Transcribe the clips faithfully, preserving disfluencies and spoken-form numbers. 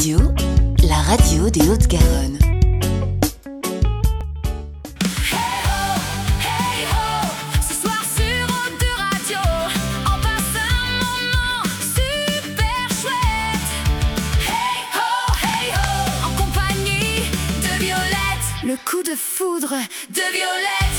Radio, la radio des Hautes-Garonne. Le coup de foudre de Violette.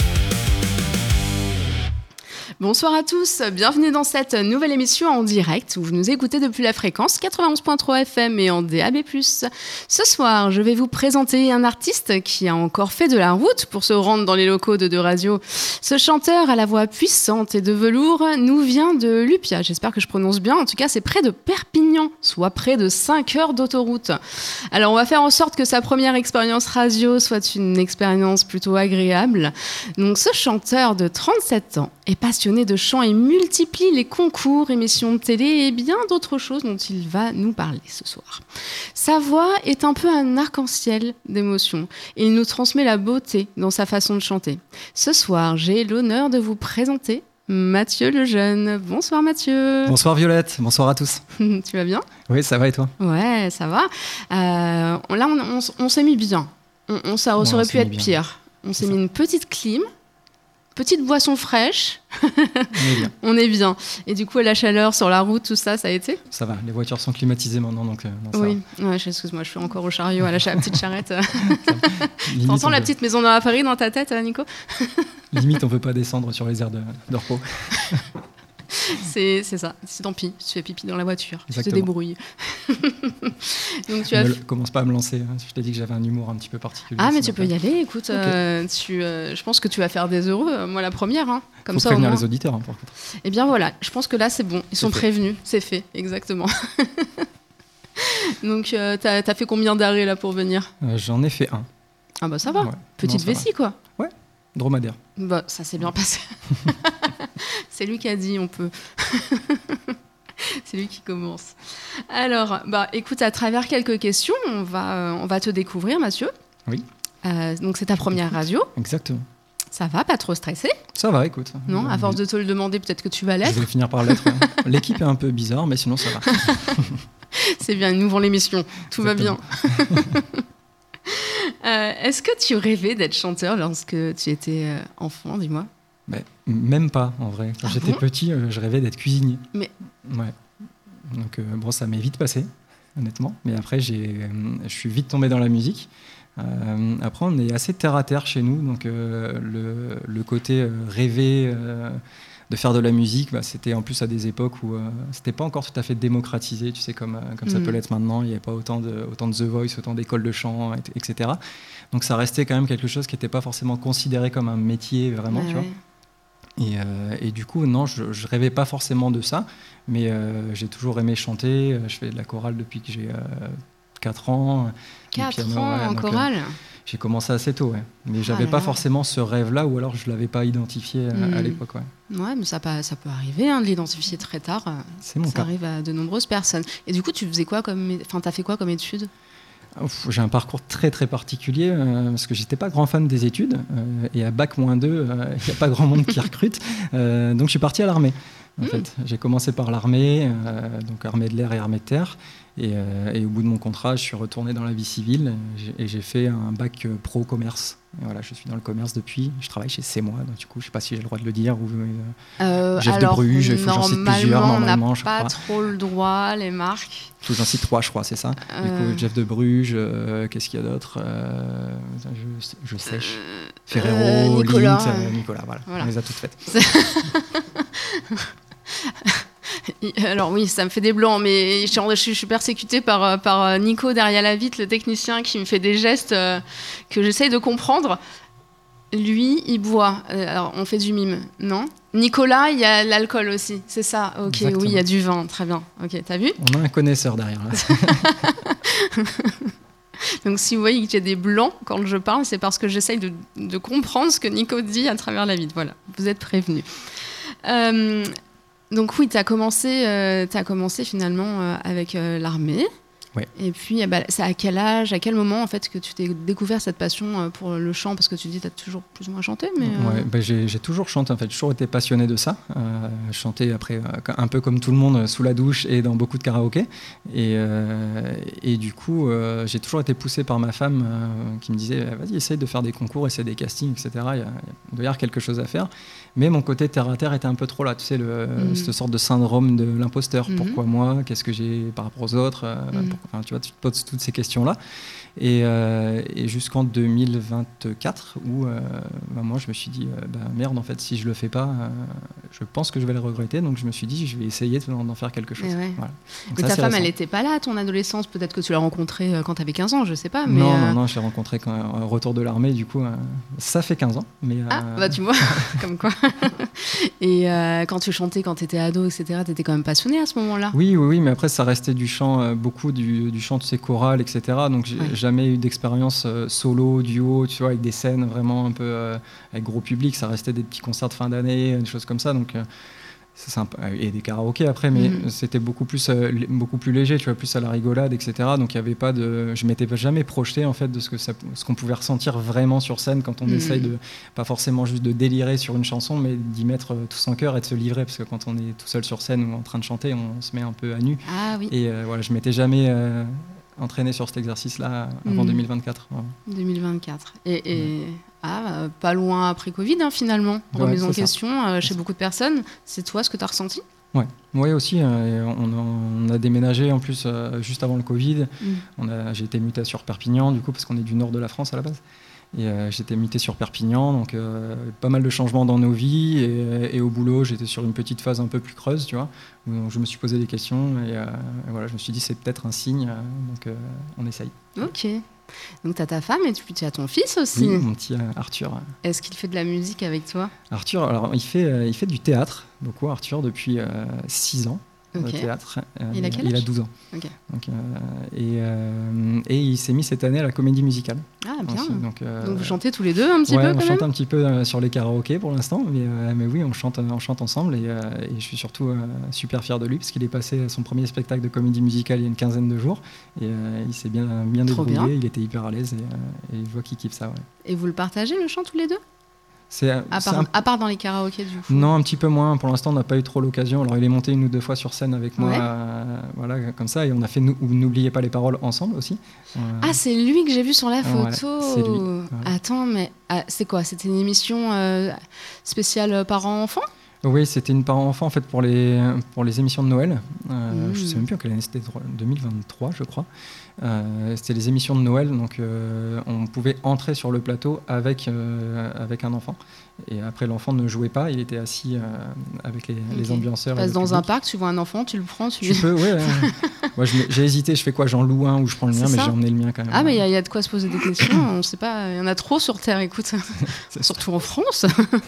Bonsoir à tous, bienvenue dans cette nouvelle émission en direct où vous nous écoutez depuis la fréquence quatre-vingt-onze virgule trois F M et en D A B plus. Ce soir, je vais vous présenter un artiste qui a encore fait de la route pour se rendre dans les locaux de Deux Radio. Ce chanteur à la voix puissante et de velours nous vient de Lupia, j'espère que je prononce bien, en tout cas c'est près de Perpignan, soit près de cinq heures d'autoroute. Alors on va faire en sorte que sa première expérience radio soit une expérience plutôt agréable. Donc ce chanteur de trente-sept ans est passionné de chant et multiplie les concours, émissions de télé et bien d'autres choses dont il va nous parler ce soir. Sa voix est un peu un arc-en-ciel d'émotions et il nous transmet la beauté dans sa façon de chanter. Ce soir, j'ai l'honneur de vous présenter Mathieu Lejeune. Bonsoir Mathieu. Bonsoir Violette, bonsoir à tous. Tu vas bien ? Oui, ça va et toi ? Ouais, ça va. Euh, là, on, on, on s'est mis bien. On, on, ça, ça ouais, aurait pu être bien. Pire. On s'est C'est mis ça. Une petite clim. Petite boisson fraîche, on est bien. On est bien. Et du coup, la chaleur sur la route, tout ça, ça a été ? Ça va, les voitures sont climatisées maintenant, donc euh, non, ça oui, va. Ouais, excuse-moi, je suis encore au chariot, à la, cha- la petite charrette. T'entends la petite maison dans la Paris dans ta tête, Nico ? Limite, on ne peut pas descendre sur les aires de, de repos. C'est, c'est ça, c'est tant pis, tu fais pipi dans la voiture, Exactement. Tu te débrouilles. Donc, tu ne as... f... commence pas à me lancer, hein. Je t'ai dit que j'avais un humour un petit peu particulier. Ah mais tu peux y aller, écoute, okay. euh, tu, euh, je pense que tu vas faire des heureux, moi la première. Hein. Comme Faut ça, prévenir au moins... les auditeurs, hein, par contre. Eh bien voilà, je pense que là c'est bon, ils c'est sont fait. prévenus, c'est fait, exactement. Donc euh, t'as, t'as fait combien d'arrêts là pour venir ? euh, J'en ai fait un. Ah bah ça va, ouais. Petite non, vessie va. Quoi. Ouais, dromadaire. Bah ça s'est bien passé. C'est lui qui a dit, on peut. C'est lui qui commence. Alors, bah, écoute, à travers quelques questions, on va, euh, on va te découvrir, Mathieu. Oui. Euh, donc, c'est ta première radio. Exactement. Ça va, pas trop stressé ? Ça va, écoute. Non, à force de te le demander, peut-être que tu vas l'être. Je vais finir par l'être. Hein. L'équipe est un peu bizarre, mais sinon, ça va. C'est bien, ils nous vont l'émission. Tout Exactement. va bien. euh, est-ce que tu rêvais d'être chanteur lorsque tu étais euh, enfant, dis-moi ? Ben, même pas, en vrai. Quand ah j'étais bon petit, euh, je rêvais d'être cuisinier. Mais... Ouais. Donc, euh, bon, ça m'est vite passé, honnêtement. Mais après, j'ai, euh, je suis vite tombé dans la musique. Euh, après, on est assez terre-à-terre chez nous. Donc, euh, le, le côté euh, rêver euh, de faire de la musique, bah, c'était en plus à des époques où euh, c'était pas encore tout à fait démocratisé, tu sais, comme, euh, comme mmh. ça peut l'être maintenant. Il n'y avait pas autant de, autant de The Voice, autant d'écoles de chant, et, et cetera. Donc, ça restait quand même quelque chose qui n'était pas forcément considéré comme un métier, vraiment, ouais, tu vois. Ouais. Et, euh, et du coup, non, je ne rêvais pas forcément de ça, mais euh, j'ai toujours aimé chanter. Je fais de la chorale depuis que j'ai euh, quatre ans. quatre ans ouais, en donc, chorale euh, J'ai commencé assez tôt, ouais. Mais je n'avais ah pas forcément ce rêve-là, ou alors je ne l'avais pas identifié à, mmh. à l'époque. Ouais, ouais mais ça, ça peut arriver hein, de l'identifier très tard. C'est mon ça cas. arrive à de nombreuses personnes. Et du coup, tu faisais quoi comme... Enfin, tu as fait quoi comme études ? Ouf, j'ai un parcours très très particulier euh, parce que j'étais pas grand fan des études euh, et à bac moins deux, il euh, n'y a pas grand monde qui recrute. Euh, donc je suis parti à l'armée. En mmh. fait, j'ai commencé par l'armée, euh, donc armée de l'air et armée de terre. Et, euh, et au bout de mon contrat, je suis retourné dans la vie civile et j'ai, et j'ai fait un bac pro commerce. Et voilà, je suis dans le commerce depuis. Je travaille chez C M O A, donc du coup, je ne sais pas si j'ai le droit de le dire. Ou euh, Jeff de Bruges, il faut que j'en cite plusieurs. Normalement, on n'a pas trop le droit, les marques. Tout, j'en cite trois, je crois, c'est ça. Euh... Du coup, Jeff de Bruges, euh, qu'est-ce qu'il y a d'autre euh, je, je sèche. Euh, Ferrero, Nicolas, Lindt, euh, Nicolas, voilà. voilà. On les a toutes faites. Alors oui, ça me fait des blancs, mais je suis persécutée par, par Nico derrière la vitre, le technicien, qui me fait des gestes euh, que j'essaye de comprendre. Lui, il boit. Alors, on fait du mime, non ? Nicolas, il y a l'alcool aussi, c'est ça ? Ok, exactement. Oui, il y a du vin, très bien. Ok, t'as vu ? On a un connaisseur derrière, là. Donc, si vous voyez que j'ai des blancs quand je parle, c'est parce que j'essaye de, de comprendre ce que Nico dit à travers la vitre. Voilà, vous êtes prévenus. Euh... Donc oui, tu as commencé, euh, t'as commencé finalement euh, avec euh, l'armée. Ouais. Et puis, bah, c'est à quel âge, à quel moment en fait que tu t'es découvert cette passion pour le chant? Parce que tu dis que tu as toujours plus ou moins chanté. Mais euh... ouais, bah, j'ai, j'ai toujours chanté, en fait. J'ai toujours été passionné de ça. Euh, chanter après, euh, un peu comme tout le monde, sous la douche et dans beaucoup de karaokés. Et, euh, et du coup, euh, j'ai toujours été poussé par ma femme euh, qui me disait vas-y, essaye de faire des concours, essaye des castings, et cetera. Il, y a, il doit y avoir quelque chose à faire. Mais mon côté terre à terre était un peu trop là. Tu sais, le, mmh. cette sorte de syndrome de l'imposteur. Mmh. Pourquoi moi? Qu'est-ce que j'ai par rapport aux autres? euh, mmh. pour, enfin, tu vois, tu te poses toutes ces questions-là. Et, euh, et jusqu'en deux mille vingt-quatre, où euh, bah, moi, je me suis dit, euh, bah, merde, en fait, si je le fais pas, euh, je pense que je vais le regretter. Donc, je me suis dit, je vais essayer d'en, d'en faire quelque chose. Ouais. Voilà. Mais ça, ta femme, récent. Elle n'était pas là à ton adolescence? Peut-être que tu l'as rencontrée quand tu avais quinze ans, je sais pas. Mais non, euh... non, non, je l'ai rencontrée quand euh, retour de l'armée, du coup, euh, ça fait quinze ans. Mais, euh... Ah, bah tu vois, comme quoi. Et euh, quand tu chantais, quand tu étais ado, et cetera, tu étais quand même passionné à ce moment-là? Oui, oui, oui, mais après, ça restait du chant, euh, beaucoup du, du chant, tu sais, choral, et cetera. Donc, j'ai ouais. jamais eu d'expérience euh, solo, duo, tu vois, avec des scènes vraiment un peu euh, avec gros public. Ça restait des petits concerts de fin d'année, des choses comme ça. Donc, euh, c'est sympa. Et des karaokés après, mais mmh. c'était beaucoup plus, euh, beaucoup plus léger, tu vois, plus à la rigolade, et cetera. Donc, il y avait pas de, je m'étais jamais projeté en fait de ce que ça, ce qu'on pouvait ressentir vraiment sur scène quand on mmh. essaye de, pas forcément juste de délirer sur une chanson, mais d'y mettre tout son cœur et de se livrer, parce que quand on est tout seul sur scène ou en train de chanter, on se met un peu à nu. Ah oui. Et euh, voilà, je m'étais jamais euh, entraîné sur cet exercice-là avant mmh. deux mille vingt-quatre. Voilà. deux mille vingt-quatre. Et, et... Ouais. Ah, euh, pas loin après Covid, hein, finalement. Remise ouais, en question euh, chez beaucoup de personnes. C'est toi ce que tu as ressenti? Oui, ouais, aussi. Euh, on, a, on a déménagé en plus euh, juste avant le Covid. Mm. On a, j'ai été muté sur Perpignan, du coup, parce qu'on est du nord de la France à la base. Et euh, j'étais muté sur Perpignan, donc euh, pas mal de changements dans nos vies. Et, et au boulot, j'étais sur une petite phase un peu plus creuse, tu vois, où je me suis posé des questions. Et, euh, et voilà, je me suis dit, c'est peut-être un signe, euh, donc euh, on essaye. Ok. Donc tu as ta femme et tu as ton fils aussi. Oui, mon petit euh, Arthur. Est-ce qu'il fait de la musique avec toi? Arthur, alors il fait, euh, il fait du théâtre, beaucoup Arthur, depuis six ans. Okay. Le théâtre. Euh, il a quel âge? Il a douze ans. Okay. Donc, euh, et, euh, et il s'est mis cette année à la comédie musicale. Ah bien. Aussi, donc, euh, donc vous chantez tous les deux un petit ouais, peu on quand chante même un petit peu euh, sur les karaokés pour l'instant, mais, euh, mais oui, on chante, on chante ensemble et, euh, et je suis surtout euh, super fier de lui parce qu'il est passé à son premier spectacle de comédie musicale il y a une quinzaine de jours et euh, il s'est bien, bien débrouillé, bien. Il était hyper à l'aise et, euh, et je vois qu'il kiffe ça. Ouais. Et vous le partagez le chant tous les deux? C'est, à, part, c'est un... à part dans les karaokés du coup? Non, un petit peu moins. Pour l'instant, on n'a pas eu trop l'occasion. Alors, il est monté une ou deux fois sur scène avec moi, ouais. euh, voilà, comme ça. Et on a fait N'oubliez pas les paroles ensemble aussi. Euh... Ah, c'est lui que j'ai vu sur la photo. Ouais, c'est lui. Ouais. Attends, mais ah, c'est quoi? C'était une émission euh, spéciale parents-enfants? Oui, c'était une parent-enfant en fait pour les, pour les émissions de Noël. Euh, mmh. Je ne sais même plus en quelle année c'était, deux mille vingt-trois je crois. Euh, c'était les émissions de Noël, donc euh, on pouvait entrer sur le plateau avec, euh, avec un enfant. Et après, l'enfant ne jouait pas, il était assis euh, avec les, okay. les ambianceurs. Tu passes dans public. Un parc, tu vois un enfant, tu le prends, tu... Tu peux, ouais. ouais. Moi, je, j'ai hésité, je fais quoi? J'en loue un ou je prends le mien, mais j'ai emmené le mien quand même. Ah, mais il y, y a de quoi se poser des questions, on ne sait pas, il y en a trop sur Terre, écoute. Surtout en France.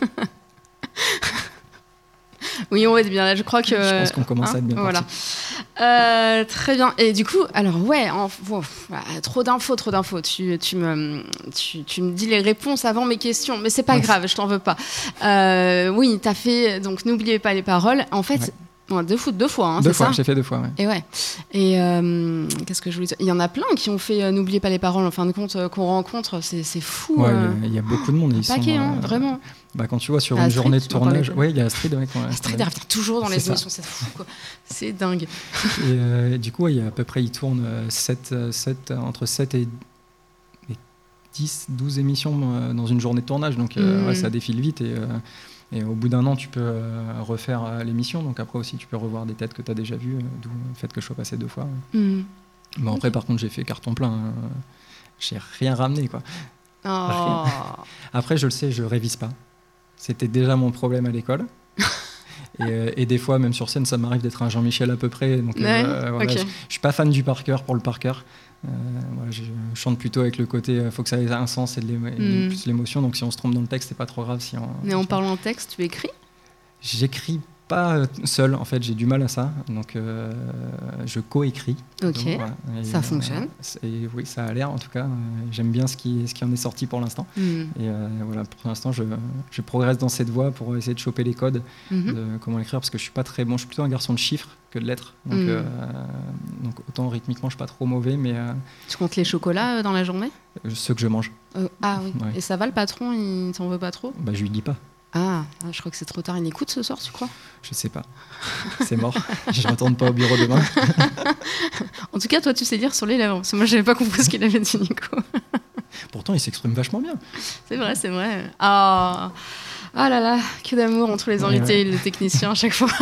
Oui, on va être bien là, je crois que... Je pense qu'on commence hein, à être bien voilà. Euh, très bien. Et du coup, alors ouais, en, oh, trop d'infos, trop d'infos. Tu, tu, me, tu, tu me dis les réponses avant mes questions, mais c'est pas ouais. grave, je t'en veux pas. Euh, oui, t'as fait, donc n'oubliez pas les paroles. En fait... Ouais. Ouais, deux, deux fois, hein, deux c'est fois, ça j'ai fait deux fois, ouais. Et ouais. Et euh, qu'est-ce que je voulais dire? Il y en a plein qui ont fait euh, n'oubliez pas les paroles. En fin de compte, euh, qu'on rencontre, c'est, c'est fou. Ouais, euh... il y, y a beaucoup de monde. Un paquet, hein, euh, vraiment. Bah, quand tu vois sur ah, une Astrid, journée de tournage, ouais, il y a Astrid. Ouais, Astrid, elle revient toujours dans les c'est émissions, ça. C'est fou, quoi. C'est dingue. Et euh, du coup, il y a à peu près, il tourne sept, sept, entre sept et dix, douze émissions euh, dans une journée de tournage, donc euh, mmh. ouais, ça défile vite et. Euh, Et au bout d'un an, tu peux euh, refaire euh, l'émission. Donc après aussi, tu peux revoir des têtes que tu as déjà vues, euh, d'où le fait que je sois passé deux fois. Ouais. Mmh. Bon, après, okay. par contre, j'ai fait carton plein. Hein. J'ai rien ramené, quoi. Oh. Rien. Après, je le sais, je révise pas. C'était déjà mon problème à l'école. et, euh, et des fois, même sur scène, ça m'arrive d'être un Jean-Michel à peu près. Donc, ouais. euh, voilà, okay. je, je suis pas fan du par cœur pour le par cœur. Euh, voilà, je chante plutôt avec le côté il euh, faut que ça ait un sens et de mmh. plus l'émotion, donc si on se trompe dans le texte c'est pas trop grave si on... Mais en parlant texte, tu écris? J'écris pas seul, en fait, j'ai du mal à ça. Donc, euh, je coécris. Ok, donc, voilà. Et, ça fonctionne. Euh, et oui, ça a l'air, en tout cas. Euh, j'aime bien ce qui, ce qui en est sorti pour l'instant. Mm. Et euh, voilà, pour l'instant, je, je progresse dans cette voie pour essayer de choper les codes Mm-hmm. de comment l'écrire, parce que je suis pas très bon. Je suis plutôt un garçon de chiffres que de lettres. Donc, Mm. euh, donc autant rythmiquement, je suis pas trop mauvais, mais euh, Tu comptes les chocolats euh, dans la journée? ceux que je mange, Euh, Ah oui. Ouais. Et ça va, le patron, il t'en veut pas trop? bah, je lui dis pas. Ah, je crois que c'est trop tard. Il écoute ce soir, tu crois? Je sais pas. C'est mort. Je retourne pas au bureau demain. En tout cas, toi, tu sais lire sur les lèvres. Parce que moi, j'avais pas compris ce qu'il avait dit, Nico. Pourtant, il s'exprime vachement bien. C'est vrai, c'est vrai. Ah, ah là là, que d'amour entre les invités Ouais, et les techniciens à chaque fois.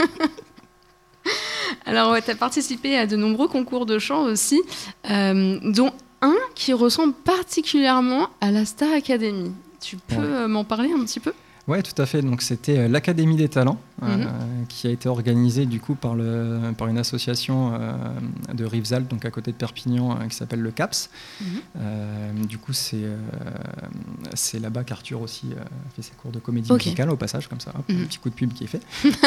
Alors, ouais, tu as participé à de nombreux concours de chant aussi, euh, dont un qui ressemble particulièrement à la Star Academy. Tu peux Ouais. euh, m'en parler un petit peu? Ouais, tout à fait. Donc, c'était euh, l'Académie des talents, euh, Mhm. qui a été organisée du coup par, le, par une association euh, de Rivesaltes, donc à côté de Perpignan, euh, qui s'appelle le CAPS. Mhm. Euh, du coup, c'est euh, c'est là-bas qu'Arthur aussi euh, fait ses cours de comédie Ok. musicale au passage, comme ça, hop, Mhm. un petit coup de pub qui est fait.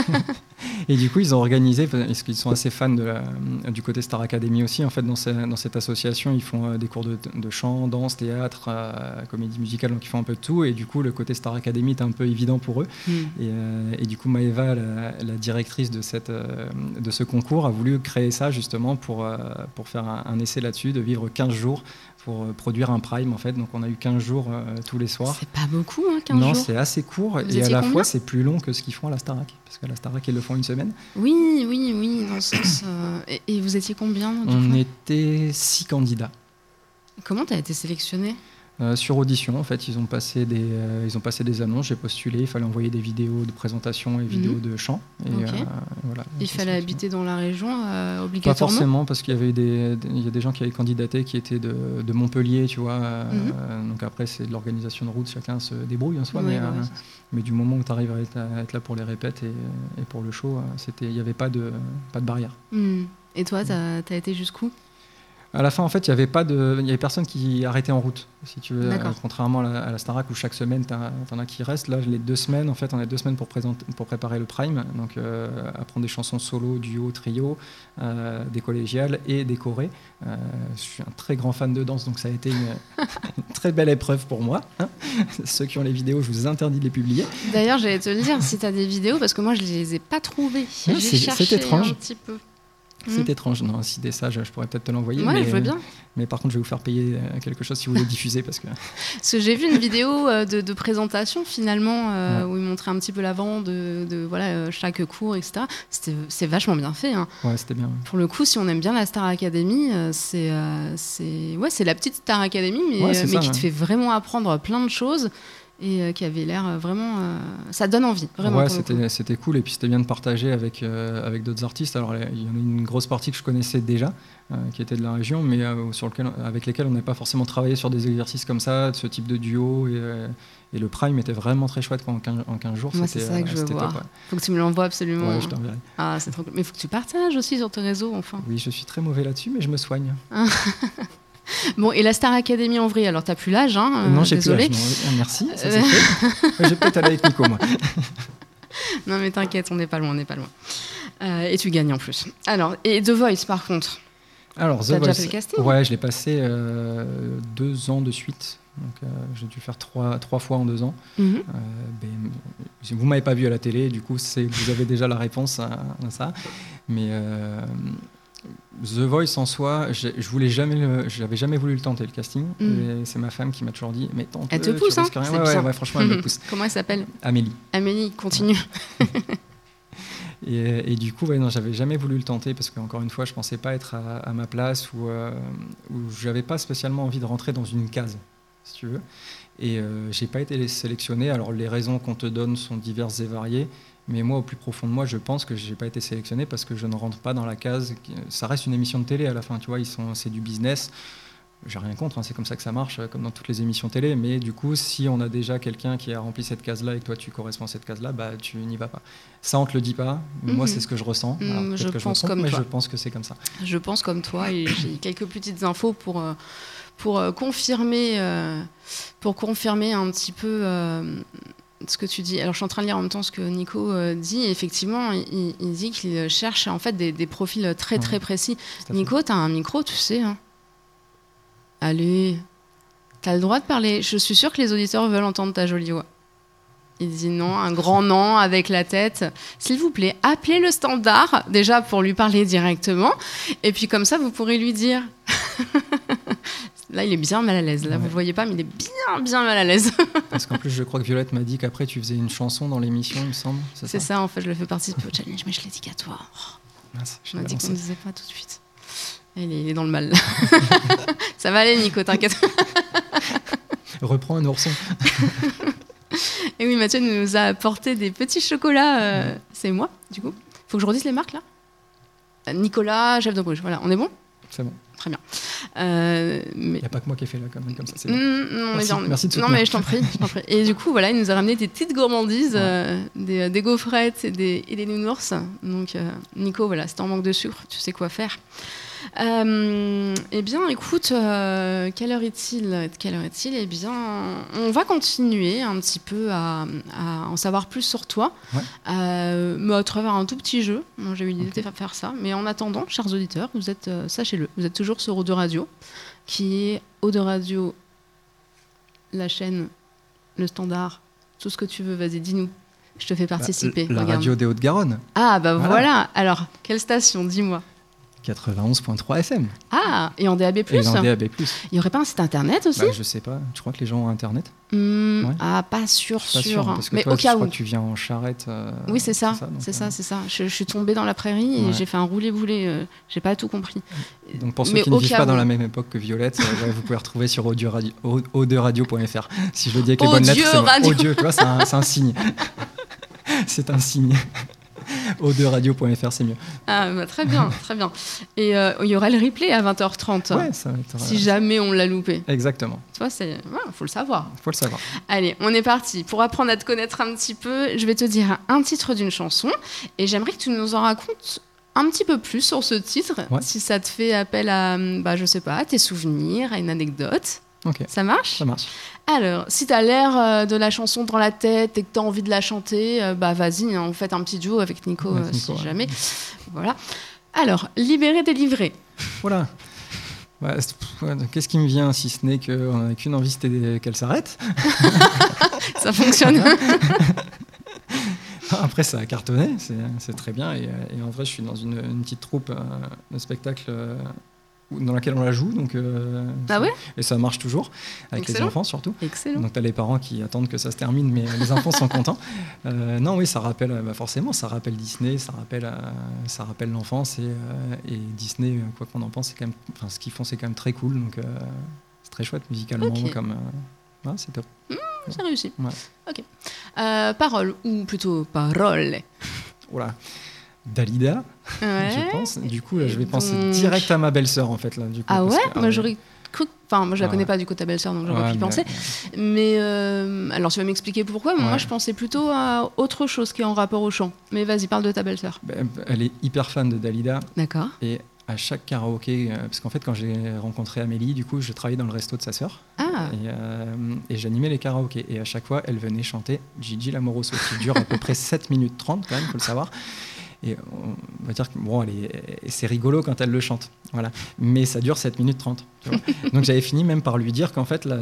Et du coup, ils ont organisé, parce qu'ils sont assez fans de la- du côté Star Academy aussi. En fait, dans, ces- dans cette association, ils font euh, des cours de, de chant, danse, théâtre, euh, comédie musicale, donc ils font un peu de tout. Et du coup, le côté Star Academy est un peu évident pour eux. Mm. Et, euh, et du coup, Maëva, la, la directrice de, cette, euh, de ce concours, a voulu créer ça justement pour, euh, pour faire un, un essai là-dessus, de vivre quinze jours pour euh, produire un prime en fait. Donc on a eu quinze jours euh, tous les soirs. C'est pas beaucoup, hein, quinze Non, jours. c'est assez court Vous et à étiez la combien fois c'est plus long que ce qu'ils font à la Starac. Parce qu'à la Starac, ils le font une semaine. Oui, oui, oui, dans le sens. euh, Et, et vous étiez combien du On coup était six candidats. Comment tu as été sélectionné? Euh, sur audition, en fait, ils ont passé des, euh, ils ont passé des annonces, j'ai postulé, il fallait envoyer des vidéos de présentation et vidéos de chant. Et, Ok. euh, voilà, Il c'est fallait ça. habiter dans la région euh, Pas obligatoirement? forcément, parce qu'il y avait des, des- il y a des gens qui avaient candidaté qui étaient de, de Montpellier, tu vois. euh, Mhm. donc après, c'est de l'organisation de route, chacun se débrouille en soi. Ouais, mais, bah euh, ouais. mais du moment où tu arrives à être, à être là pour les répètes et, et pour le show, euh, c'était, il n'y avait pas de, pas de barrière. Hmm. Et toi, t'as as été jusqu'où? À la fin, en fait, il y avait pas de, il y avait personne qui arrêtait en route, si tu veux. D'accord. Euh, contrairement à la, à la Starac où chaque semaine, t'as- t'en as qui restent. Là, les deux semaines, en fait, on a deux semaines pour présenter, pour préparer le prime. Donc, euh, apprendre des chansons solo, duo, trio, euh, des collégiales et des chorés. Euh, je suis un très grand fan de danse, donc ça a été une, une très belle épreuve pour moi. hein. Ceux qui ont les vidéos, je vous interdis de les publier. D'ailleurs, j'allais te le dire, si tu as des vidéos, parce que moi, je les ai pas trouvées. Ouais, J'ai c'est- cherché c'est étrange. un petit peu. C'est Mhm. étrange. Non, si des ça, je, je pourrais peut-être te l'envoyer. Ouais, mais, je veux bien. Mais par contre, je vais vous faire payer euh, quelque chose si vous voulez diffuser, parce que. Parce que j'ai vu une vidéo euh, de, de présentation, finalement, euh, Ouais. où ils montraient un petit peu l'avant de, de voilà, euh, chaque cours, et cetera. C'était- C'est vachement bien fait. Hein. Ouais, c'était bien. Pour le coup, si on aime bien la Star Academy, euh, c'est euh, c'est ouais, c'est la petite Star Academy, mais, Ouais, c'est mais ça, qui ouais. te fait vraiment apprendre plein de choses et euh, qui avait l'air euh, vraiment. euh, ça donne envie, vraiment. Ouais, pour le coup. c'était, c'était cool et puis c'était bien de partager avec, euh, avec d'autres artistes. Alors il y en a une grosse partie que je connaissais déjà, euh, qui était de la région, mais euh, sur lequel, avec lesquels on n'avait pas forcément travaillé sur des exercices comme ça, de ce type de duo. Et, euh, et le prime était vraiment très chouette quoi, en quinze, en quinze jours. Moi, c'était, c'est ça que euh, je veux c'était voir. top, ouais. Faut que tu me l'envoies absolument. Ouais, je t'enverrai. Ah, c'est trop cool. Mais faut que tu partages aussi sur tes réseaux, enfin. Oui, je suis très mauvais là-dessus, mais je me soigne. Bon, et la Star Academy en vrai, alors t'as plus l'âge, hein euh, non, j'ai désolé. plus l'âge, non. Euh, Merci, ça Euh. c'est fait. Ouais, je vais peut-être aller avec Nico, moi. Non, mais t'inquiète, on n'est pas loin, on n'est pas loin. Euh, et tu gagnes en plus. Alors, et The Voice, par contre. Alors, The T'as déjà Voice. fait le casting? Ouais, je l'ai passé euh, deux ans de suite. Donc, euh, j'ai dû faire trois, trois fois en deux ans. Mhm. Euh, ben, vous m'avez pas vu à la télé, du coup, c'est, vous avez déjà la réponse à, à ça. Mais euh, The Voice en soi, j'ai- je voulais jamais, le- j'avais jamais voulu le tenter le casting. Mm. Et c'est ma femme qui m'a toujours dit, mais tente. Elle te pousse, hein, rien. c'est Ouais, ouais, bien. ouais, franchement, elle me pousse. Comment elle s'appelle? Amélie. Amélie, continue. Et, et du coup, ouais, non, j'avais jamais voulu le tenter parce qu'encore une fois, je pensais pas être à, à ma place ou euh, où j'avais pas spécialement envie de rentrer dans une case, si tu veux. Et euh, j'ai pas été sélectionné. Alors les raisons qu'on te donne sont diverses et variées, mais moi, au plus profond de moi, je pense que j'ai pas été sélectionné parce que je ne rentre pas dans la case. Ça reste une émission de télé à la fin, tu vois. Ils sont, c'est du business. J'ai rien contre, hein, c'est comme ça que ça marche, comme dans toutes les émissions télé. Mais du coup, si on a déjà quelqu'un qui a rempli cette case-là et que toi tu corresponds à cette case-là, bah tu n'y vas pas. Ça, on te le dit pas. Moi, Mhm. c'est ce que je ressens. Mhm, Alors, peut-être je que pense me trompe, comme mais toi. je pense que c'est comme ça. Je pense comme toi et j'ai quelques petites infos pour, euh, pour, euh, confirmer, euh, pour confirmer un petit peu euh, ce que tu dis. Alors, je suis en train de lire en même temps ce que Nico euh, dit. Et effectivement, il, il dit qu'il cherche en fait des, des profils très, très précis. Nico, tu as un micro, tu sais. Hein. Allez, tu as le droit de parler. Je suis sûre que les auditeurs veulent entendre ta jolie voix. Il dit non, un grand non avec la tête. S'il vous plaît, appelez le standard, déjà pour lui parler directement. Et puis comme ça, vous pourrez lui dire... Là, il est bien mal à l'aise. Là, ouais. Vous ne le voyez pas, mais il est bien, bien mal à l'aise. Parce qu'en plus, je crois que Violette m'a dit qu'après, tu faisais une chanson dans l'émission, il me semble. C'est, c'est ça, ça, en fait, je le fais participer au challenge, mais je l'ai dit qu'à toi. Oh. Mince, je m'ai dit qu'on ne disait pas tout de suite. Il est, il est dans le mal. Ça va aller, Nico, t'inquiète. Reprends un ourson. Et oui, Mathieu nous a apporté des petits chocolats. Euh, ouais. C'est moi, du coup. Faut que je redise les marques, là. Nicolas, chef de Bruges. Voilà, on est bon ? C'est bon. Très bien. Euh, mais... Il n'y a pas que moi qui ai fait là, comme, comme ça. C'est mmh, non, merci, bien. merci de soutenir. Non, mais je t'en prie, je t'en prie. Et du coup, voilà, il nous a ramené des petites gourmandises, ouais. euh, des, des gaufrettes et des, et des nounours. Donc, euh, Nico, voilà, si t'es en manque de sucre, tu sais quoi faire. Euh, eh bien, écoute, euh, quelle heure est-il Quelle heure est-il Eh bien, on va continuer un petit peu à, à en savoir plus sur toi, ouais. euh, mais à travers un tout petit jeu. Moi, j'ai eu l'idée okay. de faire ça. Mais en attendant, chers auditeurs, vous êtes, euh, sachez-le, vous êtes toujours sur Eau de Radio, qui est Eau de Radio, la chaîne, le standard, tout ce que tu veux. Vas-y, dis-nous. Je te fais participer. La, la radio des Hauts-de-Garonne. Ah, bah voilà. voilà. Alors, quelle station Dis-moi. quatre-vingt-onze virgule trois F M. Ah, et en D A B plus. Et en D A B plus. Il n'y aurait pas un site internet aussi ? Bah, je sais pas. Tu crois que les gens ont internet ? mmh, ouais. Ah, pas sûr, pas sûr. sûr. Parce que mais toi, au cas je où. crois que tu viens en charrette. Euh, oui, c'est ça. C'est ça, c'est, euh... ça c'est ça. Je, je suis tombée dans la prairie et ouais. j'ai fait un roulé-boulé. Euh, j'ai pas tout compris. Donc pour ceux mais qui ne vivent pas où. dans la même époque que Violette, euh, ouais, vous pouvez retrouver sur o deux radio point f r. Si je le dis avec les bonnes lettres, c'est moi. Odieux, tu vois, c'est un, c'est un signe. C'est un signe. o deux radio point f r, c'est mieux. Ah, bah, très bien, très bien. Et il euh, y aura le replay à vingt heures trente. Ouais, ça va être, si euh, jamais on l'a loupé. Exactement. Tu vois, c'est... Ouais, faut le savoir. Faut le savoir. Allez, on est parti. Pour apprendre à te connaître un petit peu, je vais te dire un titre d'une chanson et j'aimerais que tu nous en racontes un petit peu plus sur ce titre, ouais. si ça te fait appel à, bah, je sais pas, à tes souvenirs, à une anecdote. Okay. Ça marche ? Ça marche. Alors, si tu as l'air euh, de la chanson dans la tête et que tu as envie de la chanter, euh, bah vas-y, hein, on fait un petit duo avec Nico, ouais, euh, Nico si ouais. jamais. Voilà. Alors, libéré, délivré. Voilà. Ouais, qu'est-ce qui me vient si ce n'est qu'on n'a qu'une envie, c'était qu'elle s'arrête. Ça fonctionne. Après, ça a cartonné, c'est, c'est très bien. Et, et en vrai, je suis dans une, une petite troupe euh, de spectacle euh, dans laquelle on la joue. Donc, euh, ah ouais et ça marche toujours, avec Excellent. les enfants surtout. Excellent. Donc, tu as les parents qui attendent que ça se termine, mais les enfants sont contents. Euh, non, oui, ça rappelle, bah forcément, ça rappelle Disney, ça rappelle, euh, ça rappelle l'enfance. Et, euh, et Disney, quoi qu'on en pense, c'est quand même, enfin, ce qu'ils font, c'est quand même très cool. Donc, euh, c'est très chouette musicalement. Okay. Comme, euh, ouais, c'est top. Mmh, c'est réussi. Ouais. Ok. Euh, parole, ou plutôt parole. Voilà. Dalida, ouais. je pense. Du coup, là, je vais donc... penser direct à ma belle-sœur, en fait. Là, du coup, ah ouais que, Moi, ah, j'aurais cru... Enfin, moi, je la ouais. connais pas, du coup, ta belle-sœur, donc j'aurais ouais, pu y penser. Ouais. Mais, euh, alors, tu vas m'expliquer pourquoi, mais ouais. moi, je pensais plutôt à autre chose qui est en rapport au chant. Mais vas-y, parle de ta belle-sœur. Ben, elle est hyper fan de Dalida. D'accord. Et à chaque karaoké, euh, parce qu'en fait, quand j'ai rencontré Amélie, du coup, je travaillais dans le resto de sa sœur. Ah. Et, euh, et j'animais les karaokés. Et à chaque fois, elle venait chanter Gigi Lamoroso, qui dure à peu près sept minutes trente, quand même, il faut le savoir. Et on va dire que bon, elle est, c'est rigolo quand elle le chante, voilà. Mais ça dure sept minutes trente. Tu vois. Donc j'avais fini même par lui dire qu'en fait la,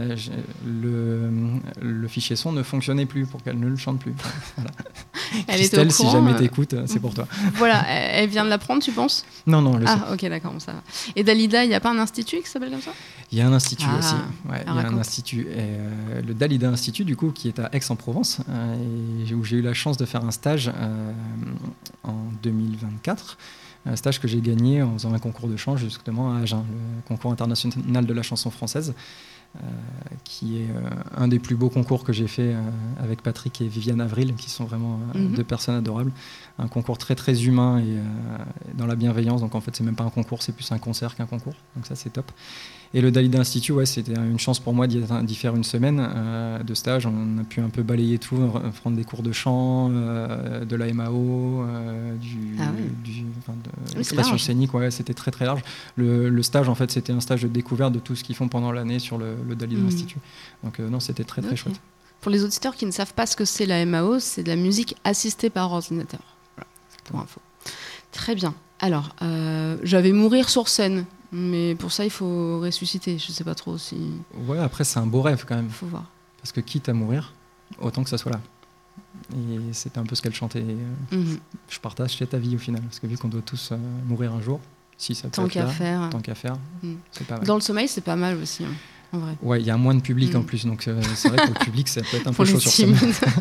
le, le fichier son ne fonctionnait plus pour qu'elle ne le chante plus. Voilà. Elle Christelle, était au courant, si jamais euh... t'écoutes, c'est pour toi. Voilà, elle vient de l'apprendre, tu penses ? Non, non, le Ah, ok, d'accord, ça va. Et Dalida, il n'y a pas un institut qui s'appelle comme ça ? Il y a un institut ah, aussi. Ouais, il y a un institut, et, euh, le Dalida Institut, du coup, qui est à Aix-en-Provence, euh, et où j'ai eu la chance de faire un stage euh, en deux mille vingt-quatre. Un stage que j'ai gagné en faisant un concours de chant justement à Agen, le concours international de la chanson française, euh, qui est euh, un des plus beaux concours que j'ai fait euh, avec Patrick et Viviane Avril, qui sont vraiment euh, mm-hmm. deux personnes adorables. Un concours très très humain et euh, dans la bienveillance, donc en fait c'est même pas un concours, c'est plus un concert qu'un concours, donc ça c'est top. Et le Dalida Institute, ouais, c'était une chance pour moi d'y, d'y faire une semaine euh, de stage. On a pu un peu balayer tout, prendre des cours de chant, euh, de la M A O, euh, du, ah oui. du, enfin, de oui, l'expression scénique. Ouais, c'était très très large. Le, le stage, en fait, c'était un stage de découverte de tout ce qu'ils font pendant l'année sur le, le Dalida mmh. Institute. Donc euh, non, c'était très très okay. chouette. Pour les auditeurs qui ne savent pas ce que c'est la M A O, c'est de la musique assistée par ordinateur. Voilà, pour info. Très bien. Alors, euh, j'avais mourir sur scène, mais pour ça, il faut ressusciter. Je ne sais pas trop si... Ouais, après, c'est un beau rêve quand même. Il faut voir. Parce que quitte à mourir, autant que ça soit là. Et c'était un peu ce qu'elle chantait. Mm-hmm. Je partage ta vie au final. Parce que vu qu'on doit tous euh, mourir un jour, si ça peut tant être qu'à là, faire. tant qu'à faire, mm. c'est pas mal. Dans le sommeil, c'est pas mal aussi, hein, en vrai. Ouais, il y a moins de public mm. en plus. Donc euh, c'est vrai que le public, ça peut être un pour peu chaud sur scène.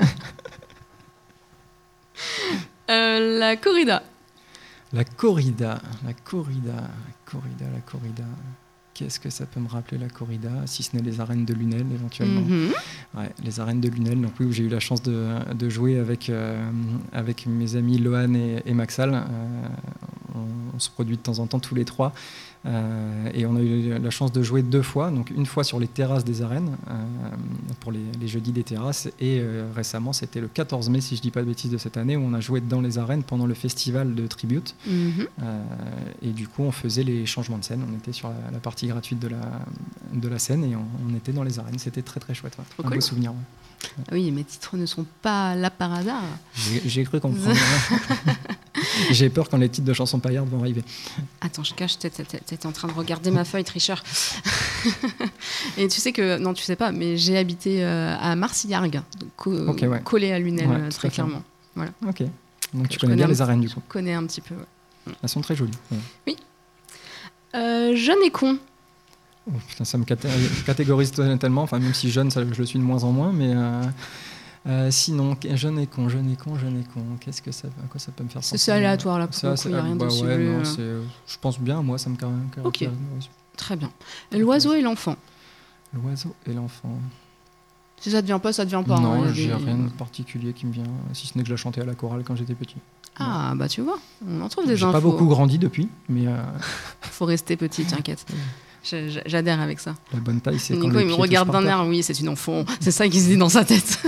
euh, La corrida. La corrida, la corrida, la corrida, la corrida. Qu'est-ce que ça peut me rappeler, la corrida, si ce n'est les arènes de Lunel éventuellement. Mm-hmm. Ouais, les arènes de Lunel, donc oui, où j'ai eu la chance de, de jouer avec, euh, avec mes amis Lohan et, et Maxal. Euh, on, on se produit de temps en temps tous les trois. Euh, et on a eu la chance de jouer deux fois, donc une fois sur les terrasses des arènes, euh, pour les, les jeudis des terrasses, et euh, récemment c'était le quatorze mai, si je ne dis pas de bêtises, de cette année, où on a joué dans les arènes pendant le festival de Tribute. Mm-hmm. Euh, et du coup on faisait les changements de scène, on était sur la, la partie gratuite de la, de la scène et on, on était dans les arènes, c'était très très chouette, ouais. Trop un cool. beau souvenir. Ouais. Ah oui, mes titres ne sont pas là par hasard. J'ai, j'ai cru comprendre. J'ai peur quand les titres de chansons paillardes vont arriver. Attends, je cache, t'étais en train de regarder ma feuille, tricheur. Et tu sais que, non, tu sais pas, mais j'ai habité euh, à Marcillargues, co- okay, ouais. collé à Lunel, ouais, euh, très clairement. Voilà. Ok, donc tu je connais bien les un, arènes du coup. Je connais un petit peu, ouais. Elles sont très jolies. Ouais. Oui. Euh, jeune et con. Oh, putain, ça me caté- catégorise tellement, enfin, même si jeune, ça, je le suis de moins en moins, mais euh, euh, sinon, jeune et con, jeune et con, jeune et con, qu'est-ce que ça, à quoi ça peut me faire penser? C'est aléatoire là, pour ça, il n'y a rien bah, de ouais, ciblé. non, euh... je pense bien, moi, ça me caractérise. Ok, très bien. L'oiseau et l'enfant. L'oiseau et l'enfant. Si ça ne devient pas, ça ne devient pas. Non, hein, j'ai des... rien de particulier qui me vient, si ce n'est que je la chantais à la chorale quand j'étais petit. Ah, ouais. Bah tu vois, on en trouve des j'ai infos. J'ai pas beaucoup grandi depuis, mais... Euh... Faut rester petit, t'inquiète. J'adhère avec ça. La bonne taille, c'est Nico, quand il me regarde d'un air, oui, c'est une enfant. C'est ça qui se dit dans sa tête.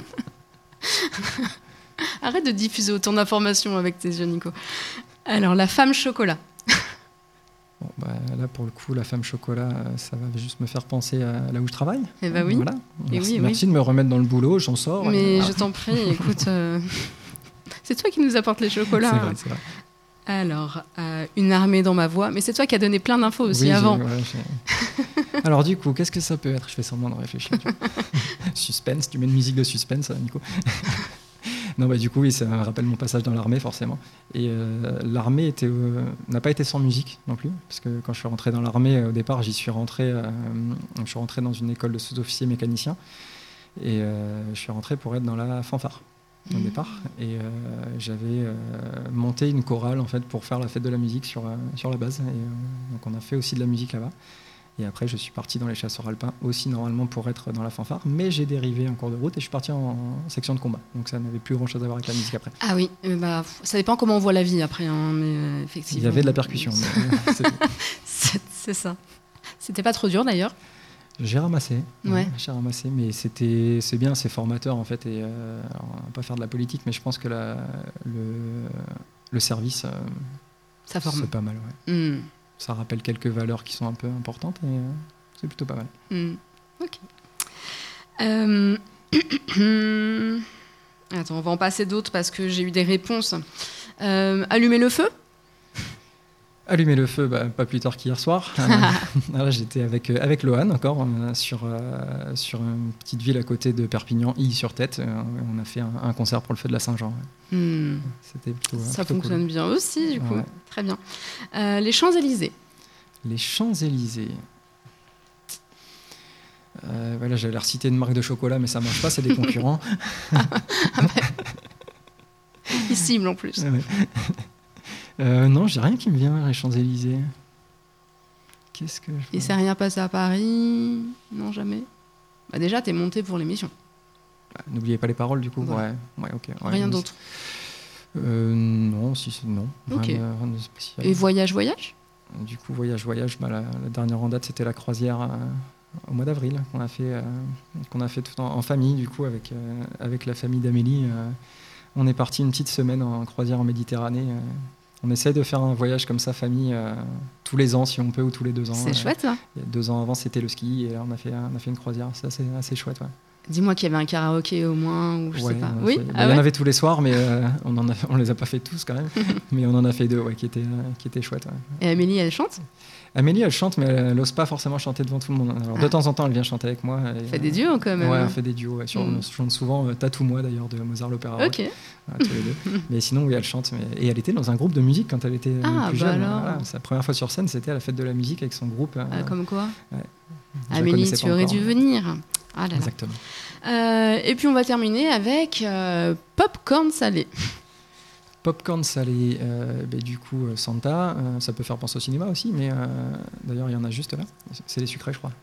Arrête de diffuser autant d'informations avec tes yeux, Nico. Alors, la femme chocolat. Bon, bah, là, pour le coup, la femme chocolat, ça va juste me faire penser à là où je travaille. Eh bah oui. Voilà. Et merci oui, merci oui. de me remettre dans le boulot, j'en sors. Mais et... je t'en prie, écoute, euh... c'est toi qui nous apporte les chocolats. C'est vrai, c'est vrai. Alors, euh, une armée dans ma voix. Mais c'est toi qui as donné plein d'infos aussi oui, avant. Ouais, alors du coup, qu'est-ce que ça peut être? Je fais semblant de réfléchir. Tu suspense, tu mets une musique de suspense, Nico. Non, bah du coup, oui, ça me rappelle mon passage dans l'armée, forcément. Et euh, l'armée était, euh, n'a pas été sans musique non plus, parce que quand je suis rentré dans l'armée, au départ, j'y suis rentré, euh, je suis rentré dans une école de sous-officiers mécaniciens, et euh, je suis rentré pour être dans la fanfare au départ, et euh, j'avais euh, monté une chorale en fait pour faire la fête de la musique sur, euh, sur la base, et euh, donc on a fait aussi de la musique là-bas. Et après, je suis parti dans les chasseurs alpins aussi normalement pour être dans la fanfare, mais j'ai dérivé en cours de route et je suis parti en, en section de combat. Donc ça n'avait plus grand-chose à voir avec la musique après. Ah oui, euh, bah, ça dépend comment on voit la vie après, hein, mais euh, effectivement. Il y avait de la percussion. Mais, c'est, c'est ça. C'était pas trop dur d'ailleurs. J'ai ramassé, ouais. Ouais, j'ai ramassé, mais c'était, c'est bien, c'est formateur en fait. Et euh, alors, on va pas faire de la politique, mais je pense que la, le, le service, euh, ça forme. C'est pas mal. Ouais. Mm. Ça rappelle quelques valeurs qui sont un peu importantes et euh, c'est plutôt pas mal. Mm. Ok. Euh... Attends, on va en passer d'autres parce que j'ai eu des réponses. Euh, allumer le feu. Allumer le feu, bah, pas plus tard qu'hier soir. Là, j'étais avec, euh, avec Lohan encore euh, sur, euh, sur une petite ville à côté de Perpignan, Illy-sur-Tête. Euh, on a fait un, un concert pour le feu de la Saint-Jean. Ouais. Hmm. C'était plutôt, Ça plutôt fonctionne cool. bien aussi, du coup. Ouais. Très bien. Euh, les Champs-Élysées. Les Champs-Élysées. Euh, voilà, j'allais reciter une marque de chocolat, mais ça marche pas, c'est des concurrents. Ils ciblent en plus. Ouais. Euh, non, j'ai rien qui me vient, les Champs-Élysées. Qu'est-ce que je... Il s'est rien passé à Paris? Non, jamais. Bah déjà, t'es monté pour l'émission. Bah, n'oubliez pas les paroles, du coup. Voilà. Ouais, ouais, ok. Ouais, Rien mais d'autre. euh, Non, si, c'est non. Ok. Rien, de, rien de spécial. Et voyage, voyage? Du coup, voyage, voyage. Bah, la, la dernière en date, c'était la croisière euh, au mois d'avril qu'on a fait, euh, qu'on a fait tout en, en famille, du coup, avec euh, avec la famille d'Amélie. Euh, on est parti une petite semaine en croisière en Méditerranée. Euh, On essaie de faire un voyage comme ça, famille, euh, tous les ans, si on peut, ou tous les deux ans. C'est euh, chouette, ça. Il y a deux ans avant, c'était le ski, et là, on a fait, on a fait une croisière. C'est assez, assez chouette, ouais. Dis-moi qu'il y avait un karaoké au moins, ou je Ouais, sais pas. on Oui, fait- bah, ah il y en ouais avait tous les soirs, mais euh, on en a, on les a pas fait tous quand même. Mais on en a fait deux, ouais, qui étaient, euh, qui étaient chouettes. Ouais. Et Amélie, elle chante? Amélie, elle chante, mais elle n'ose pas forcément chanter devant tout le monde. Alors, Ah. de temps en temps, elle vient chanter avec moi. Et, Elle fait des duos quand même. Ouais, hein. on fait des duos. Ouais. Sur, Mm. On chante souvent euh, Tatou-moi d'ailleurs de Mozart l'Opéra Rock. Ok. Ouais, tous les deux. Mais sinon, oui, elle chante. Mais... Et elle était dans un groupe de musique quand elle était euh, Ah, plus bah jeune. alors. Voilà. Sa première fois sur scène, c'était à la fête de la musique avec son groupe. euh, Ah, comme quoi? je la Amélie, connaissais tu pas aurais encore, dû mais- venir. Ah là là. Exactement. Euh, et puis on va terminer avec euh, Popcorn salé. Popcorn salé, euh, ben, du coup, euh, Santa, euh, ça peut faire penser au cinéma aussi, mais euh, d'ailleurs, il y en a juste là. C'est les sucrés, je crois.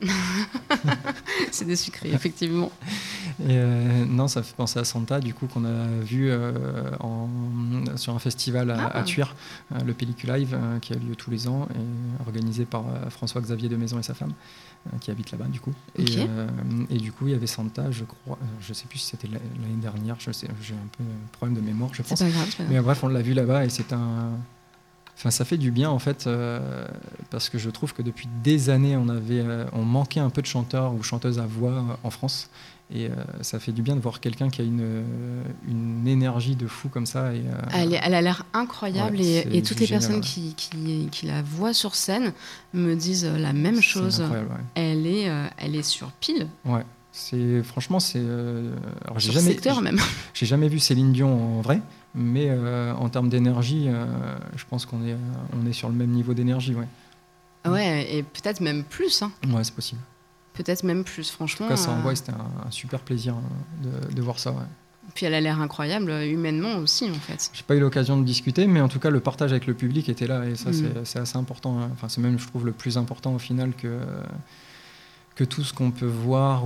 C'est des sucrés, effectivement. Et euh, non, ça fait penser à Santa, du coup, qu'on a vu euh, en, sur un festival à, Ah. à Thuir, euh, le Pelliculive, euh, qui a lieu tous les ans, et organisé par euh, François-Xavier de Maison et sa femme, euh, qui habite là-bas, du coup. Et, Ok. euh, et du coup, il y avait Santa, je crois, euh, je sais plus si c'était l'année dernière, je sais, j'ai un peu de problème de mémoire, je C'est pense. pas grave, c'est pas grave. Mais bref, on l'a vu là-bas et c'est un. Enfin, ça fait du bien en fait, euh, parce que je trouve que depuis des années, on avait, euh, on manquait un peu de chanteurs ou chanteuses à voix euh, en France, et euh, ça fait du bien de voir quelqu'un qui a une, euh, une énergie de fou comme ça. Et, euh, Elle, est- elle a l'air incroyable Ouais, et, c'est et toutes les génial, personnes ouais. qui, qui, qui la voient sur scène me disent la même c'est chose. incroyable, ouais. Elle est, euh, elle est sur pile, Ouais. C'est franchement, c'est. euh, alors, j'ai sur jamais, secteur même. j'ai jamais vu Céline Dion en vrai, mais euh, en termes d'énergie, euh, je pense qu'on est, euh, on est sur le même niveau d'énergie, ouais. Ouais, et peut-être même plus. Hein. Ouais, c'est possible. Peut-être même plus, En franchement. tout cas, ça euh, envoie, c'était un, un super plaisir hein, de, de voir ça. Ouais. Puis elle a l'air incroyable euh, humainement aussi, en fait. J'ai pas eu l'occasion de discuter, mais en tout cas, le partage avec le public était là, et ça, Mm. c'est, c'est assez important. hein. Enfin, c'est même, je trouve, le plus important au final que, que tout ce qu'on peut voir ou,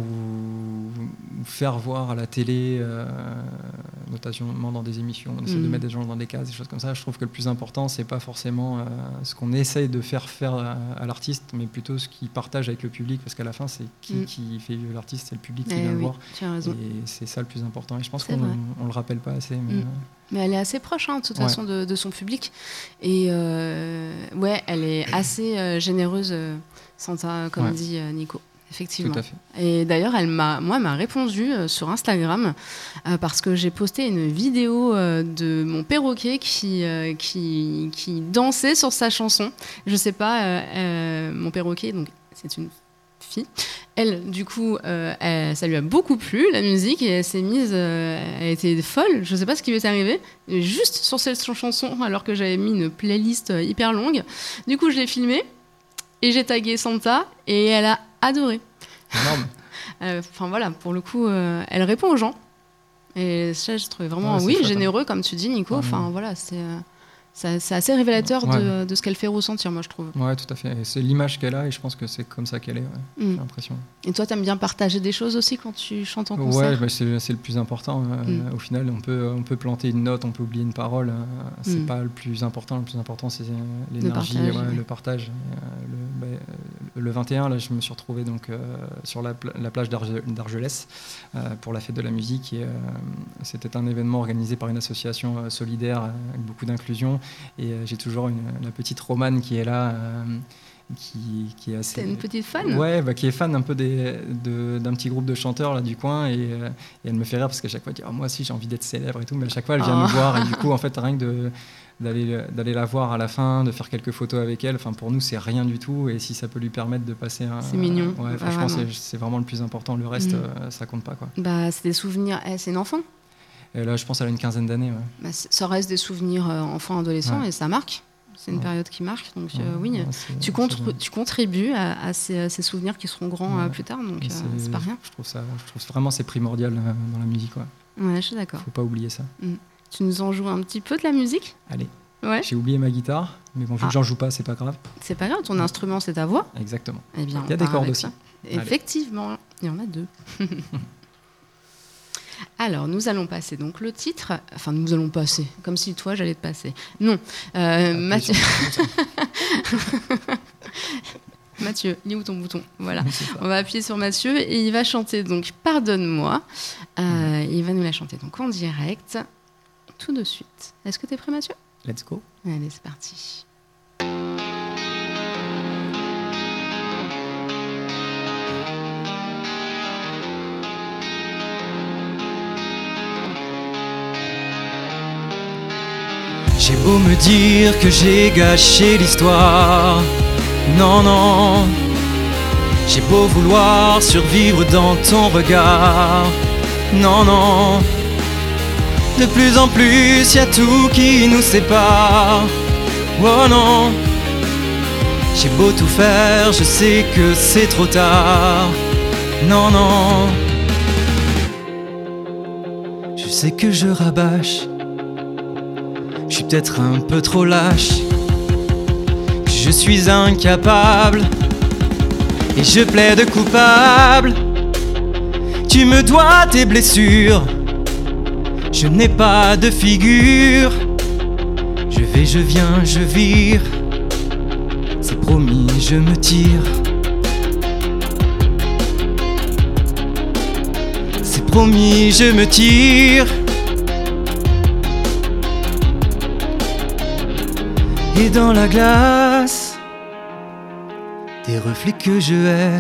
ou faire voir à la télé, euh, notamment dans des émissions. On essaie Mm. de mettre des gens dans des cases, des choses comme ça. Je trouve que le plus important, c'est pas forcément euh, ce qu'on essaye de faire faire à, à l'artiste, mais plutôt ce qu'il partage avec le public, parce qu'à la fin, c'est qui Mm. qui fait vivre l'artiste, c'est le public qui Eh vient le oui, voir. tu as raison. Et c'est ça le plus important. Et je pense C'est qu'on vrai. on le rappelle pas assez. Mais, Mm. euh, Mais elle est assez proche, hein, de toute Ouais. façon, de, de son public. Et euh, ouais, elle est assez euh, généreuse, euh, Santa, comme Ouais. dit euh, Nico. Effectivement. tout à fait. Et d'ailleurs, elle m'a, moi, m'a répondu euh, sur Instagram euh, parce que j'ai posté une vidéo euh, de mon perroquet qui, euh, qui, qui dansait sur sa chanson. Je sais pas, euh, euh, mon perroquet, donc c'est une fille. Elle, du coup, euh, elle- ça lui a beaucoup plu, la musique, et elle s'est mise, euh, elle était folle. Je sais pas ce qui lui est arrivé, juste sur cette chanson, alors que j'avais mis une playlist euh, hyper longue. Du coup, je l'ai filmée et j'ai tagué Santa et elle a adoré. Énorme. Euh, Enfin voilà, pour le coup, euh, elle répond aux gens. Et ça, je trouvais vraiment, Ouais, c'est oui, chouette, généreux, comme tu dis, Nico. Ouais. Enfin voilà, c'est euh, c'est c'est assez révélateur Ouais. de, de ce qu'elle fait ressentir, moi, je trouve. Ouais, tout à fait. Et c'est l'image qu'elle a, et je pense que c'est comme ça qu'elle est. Ouais. Mm. J'ai l'impression. Et toi, t'aimes bien partager des choses aussi quand tu chantes en concert? Ouais, bah, c'est, c'est le plus important. euh, Mm. Au final, on peut, on peut planter une note, on peut oublier une parole. euh, c'est Mm. pas le plus important. Le plus important, c'est euh, l'énergie, partage, ouais, ouais. le partage. Et, euh, le, bah, euh, le vingt et un, là, je me suis retrouvé donc, euh, sur la, pla- la plage d'Arge- d'Argelès euh, pour la fête de la musique. Et, euh, c'était un événement organisé par une association euh, solidaire euh, avec beaucoup d'inclusion. Et euh, j'ai toujours une, la petite Romane qui est là. euh, qui, qui est assez T'es une petite fan? ouais, bah, qui est fan un peu des, de, d'un petit groupe de chanteurs là, du coin, et, euh, et elle me fait rire parce qu'à chaque fois elle dit oh, moi aussi j'ai envie d'être célèbre et tout, mais à chaque fois elle vient Oh. nous voir, et du coup en fait rien que de, d'aller, d'aller la voir à la fin, de faire quelques photos avec elle, enfin, pour nous c'est rien du tout, et si ça peut lui permettre de passer un... C'est mignon. Ouais, Ah, franchement vraiment. c'est, c'est vraiment le plus important, le reste Mm. euh, ça compte pas quoi. Bah, c'est des souvenirs. Eh, c'est une enfant. Et là je pense qu'elle a une quinzaine d'années. Ouais. Bah, c'est- ça reste des souvenirs euh, enfants-adolescents Ouais. et ça marque. C'est une Ouais. période qui marque. Donc, euh, Ouais, oui. ouais, c'est- Tu, c'est contr- génial. tu contribues à, à ces, à ces souvenirs qui seront grands euh, Ouais. plus tard, donc Et euh, c'est pas rien. Je trouve ça, je trouve vraiment c'est primordial euh, dans la musique, quoi. Ouais, je suis d'accord. Faut pas oublier ça. Tu nous en joues un petit peu de la musique? Allez, Ouais. j'ai oublié ma guitare, mais bon vu Ah. que j'en joue pas, c'est pas grave. C'est pas grave, ton instrument c'est ta voix. Exactement. Eh bien, Il y a on des part cordes avec aussi. ça. Allez. Effectivement, il y en a deux. Alors, nous allons passer donc le titre. Enfin, nous allons passer, comme si toi j'allais te passer. Non, euh, Appuie Mathieu. sur le bouton. Mathieu, il est où ton bouton? Voilà. C'est ça. On va appuyer sur Mathieu et il va chanter donc Pardonne-moi. Euh, il va nous la chanter donc en direct tout de suite. Est-ce que tu es prêt, Mathieu? Let's go. Allez, c'est parti. J'ai beau me dire que j'ai gâché l'histoire, non, non. J'ai beau vouloir survivre dans ton regard, non, non. De plus en plus, y a tout qui nous sépare, oh non. J'ai beau tout faire, je sais que c'est trop tard, non, non. Je sais que je rabâche, je suis peut-être un peu trop lâche, que je suis incapable et je plaide coupable. Tu me dois tes blessures, je n'ai pas de figure. Je vais, je viens, je vire, c'est promis, je me tire. C'est promis, je me tire. Et dans la glace, des reflets que je hais.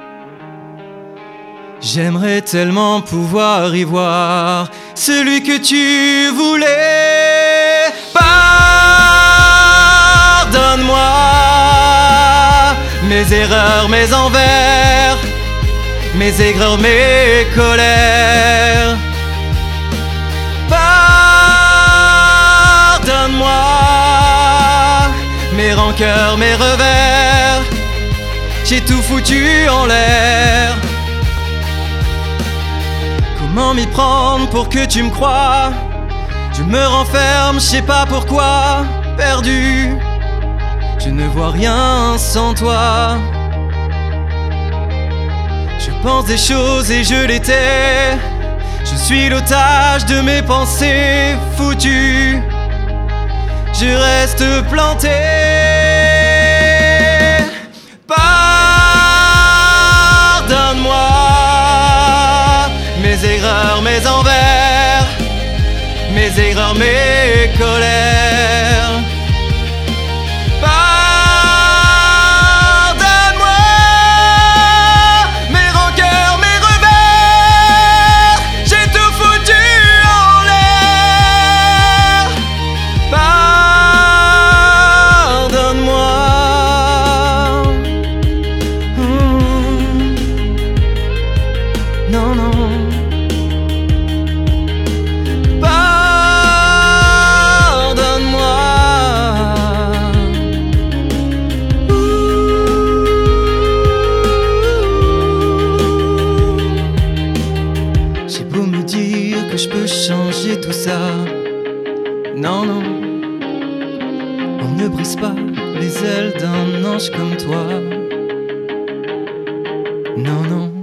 J'aimerais tellement pouvoir y voir celui que tu voulais. Pardonne-moi mes erreurs, mes envers, mes aigreurs, mes colères. Pardonne-moi mes rancœurs, mes revers. J'ai tout foutu en l'air. Comment m'y prendre pour que tu me crois? Je me renferme, je sais pas pourquoi. Perdu, je ne vois rien sans toi. Je pense des choses et je les tais. Je suis l'otage de mes pensées foutues. Je reste planté. Pardonne-moi mes erreurs, mes envers, mes aigreurs, mes colères. Pardonne-moi mes rancœurs, mes revers. J'ai tout foutu en l'air. Pardonne-moi. Mmh. Non, non. Changer tout ça, non, non. On ne brise pas les ailes d'un ange comme toi, non, non.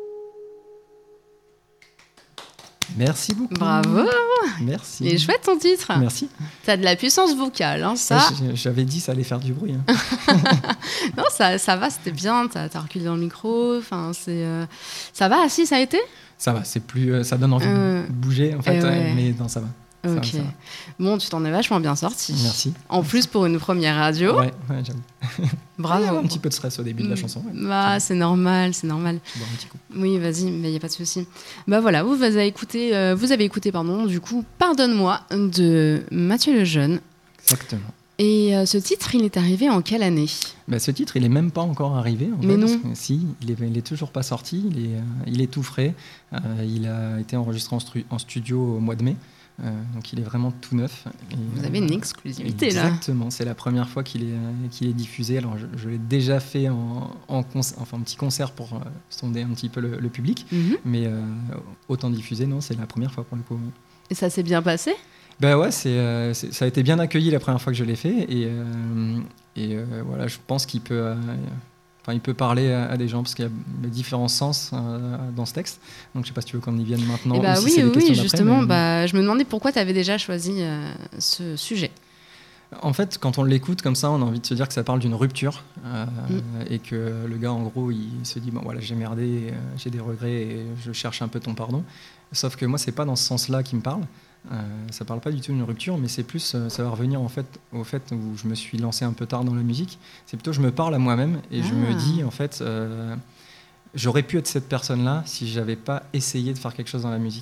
Merci beaucoup. Bravo. Merci. Il est chouette ton titre. Merci. T'as de la puissance vocale, hein, ça. Ouais, j'avais dit ça allait faire du bruit. Hein. Non, ça, ça va, c'était bien. T'as, t'as reculé dans le micro. Enfin, c'est, euh... ça va. Si, ça a été. Ça va, c'est plus, ça donne envie euh, de bouger en fait, ouais. Ouais, mais non, ça va. Ok. Ça va, ça va. Bon, tu t'en es vachement bien sorti. Merci. En plus pour une première radio. Ouais, ouais, j'avoue. Bravo. Il y avait un petit peu de stress au début de la chanson. Ouais. Bah, c'est normal, c'est normal. Je bois un petit coup. Oui, vas-y, mais il y a pas de souci. Bah voilà, vous avez écouté, euh, vous avez écouté, pardon, du coup, Pardonne-moi de Mathieu Lejeune. Exactement. Et euh, ce titre, il est arrivé en quelle année? Bah, ce titre, il est même pas encore arrivé. En Mais fait, non. Parce que, si, il est, il est toujours pas sorti. Il est, euh, il est tout frais. Euh, il a été enregistré en, stru- en studio au mois de mai. Euh, donc il est vraiment tout neuf. Et, Vous avez une exclusivité exactement, là. Exactement, c'est la première fois qu'il est, euh, qu'il est diffusé. Alors je, je l'ai déjà fait en, en, conc- enfin, un petit concert pour euh, sonder un petit peu le, le public. Mm-hmm. Mais euh, autant diffusé, non, c'est la première fois pour le coup. Et ça s'est bien passé? Ben ouais, c'est, euh, c'est, ça a été bien accueilli la première fois que je l'ai fait. Et, euh, et euh, voilà, je pense qu'il peut... Euh, Enfin, il peut parler à, à des gens parce qu'il y a différents sens euh, dans ce texte. Donc, je ne sais pas si tu veux qu'on y vienne maintenant. Eh bah, ou si oui, c'est oui, des justement. mais... Bah, je me demandais pourquoi tu avais déjà choisi euh, ce sujet. En fait, quand on l'écoute comme ça, on a envie de se dire que ça parle d'une rupture euh, mm. et que le gars, en gros, il se dit bon, voilà, j'ai merdé, euh, j'ai des regrets et je cherche un peu ton pardon. Sauf que moi, c'est pas dans ce sens-là qu'il me parle. Euh, ça parle pas du tout d'une rupture, mais c'est plus, euh, ça va revenir en fait au fait où je me suis lancé un peu tard dans la musique. C'est plutôt je me parle à moi-même et ah. je me dis en fait, euh, j'aurais pu être cette personne-là si j'avais pas essayé de faire quelque chose dans la musique.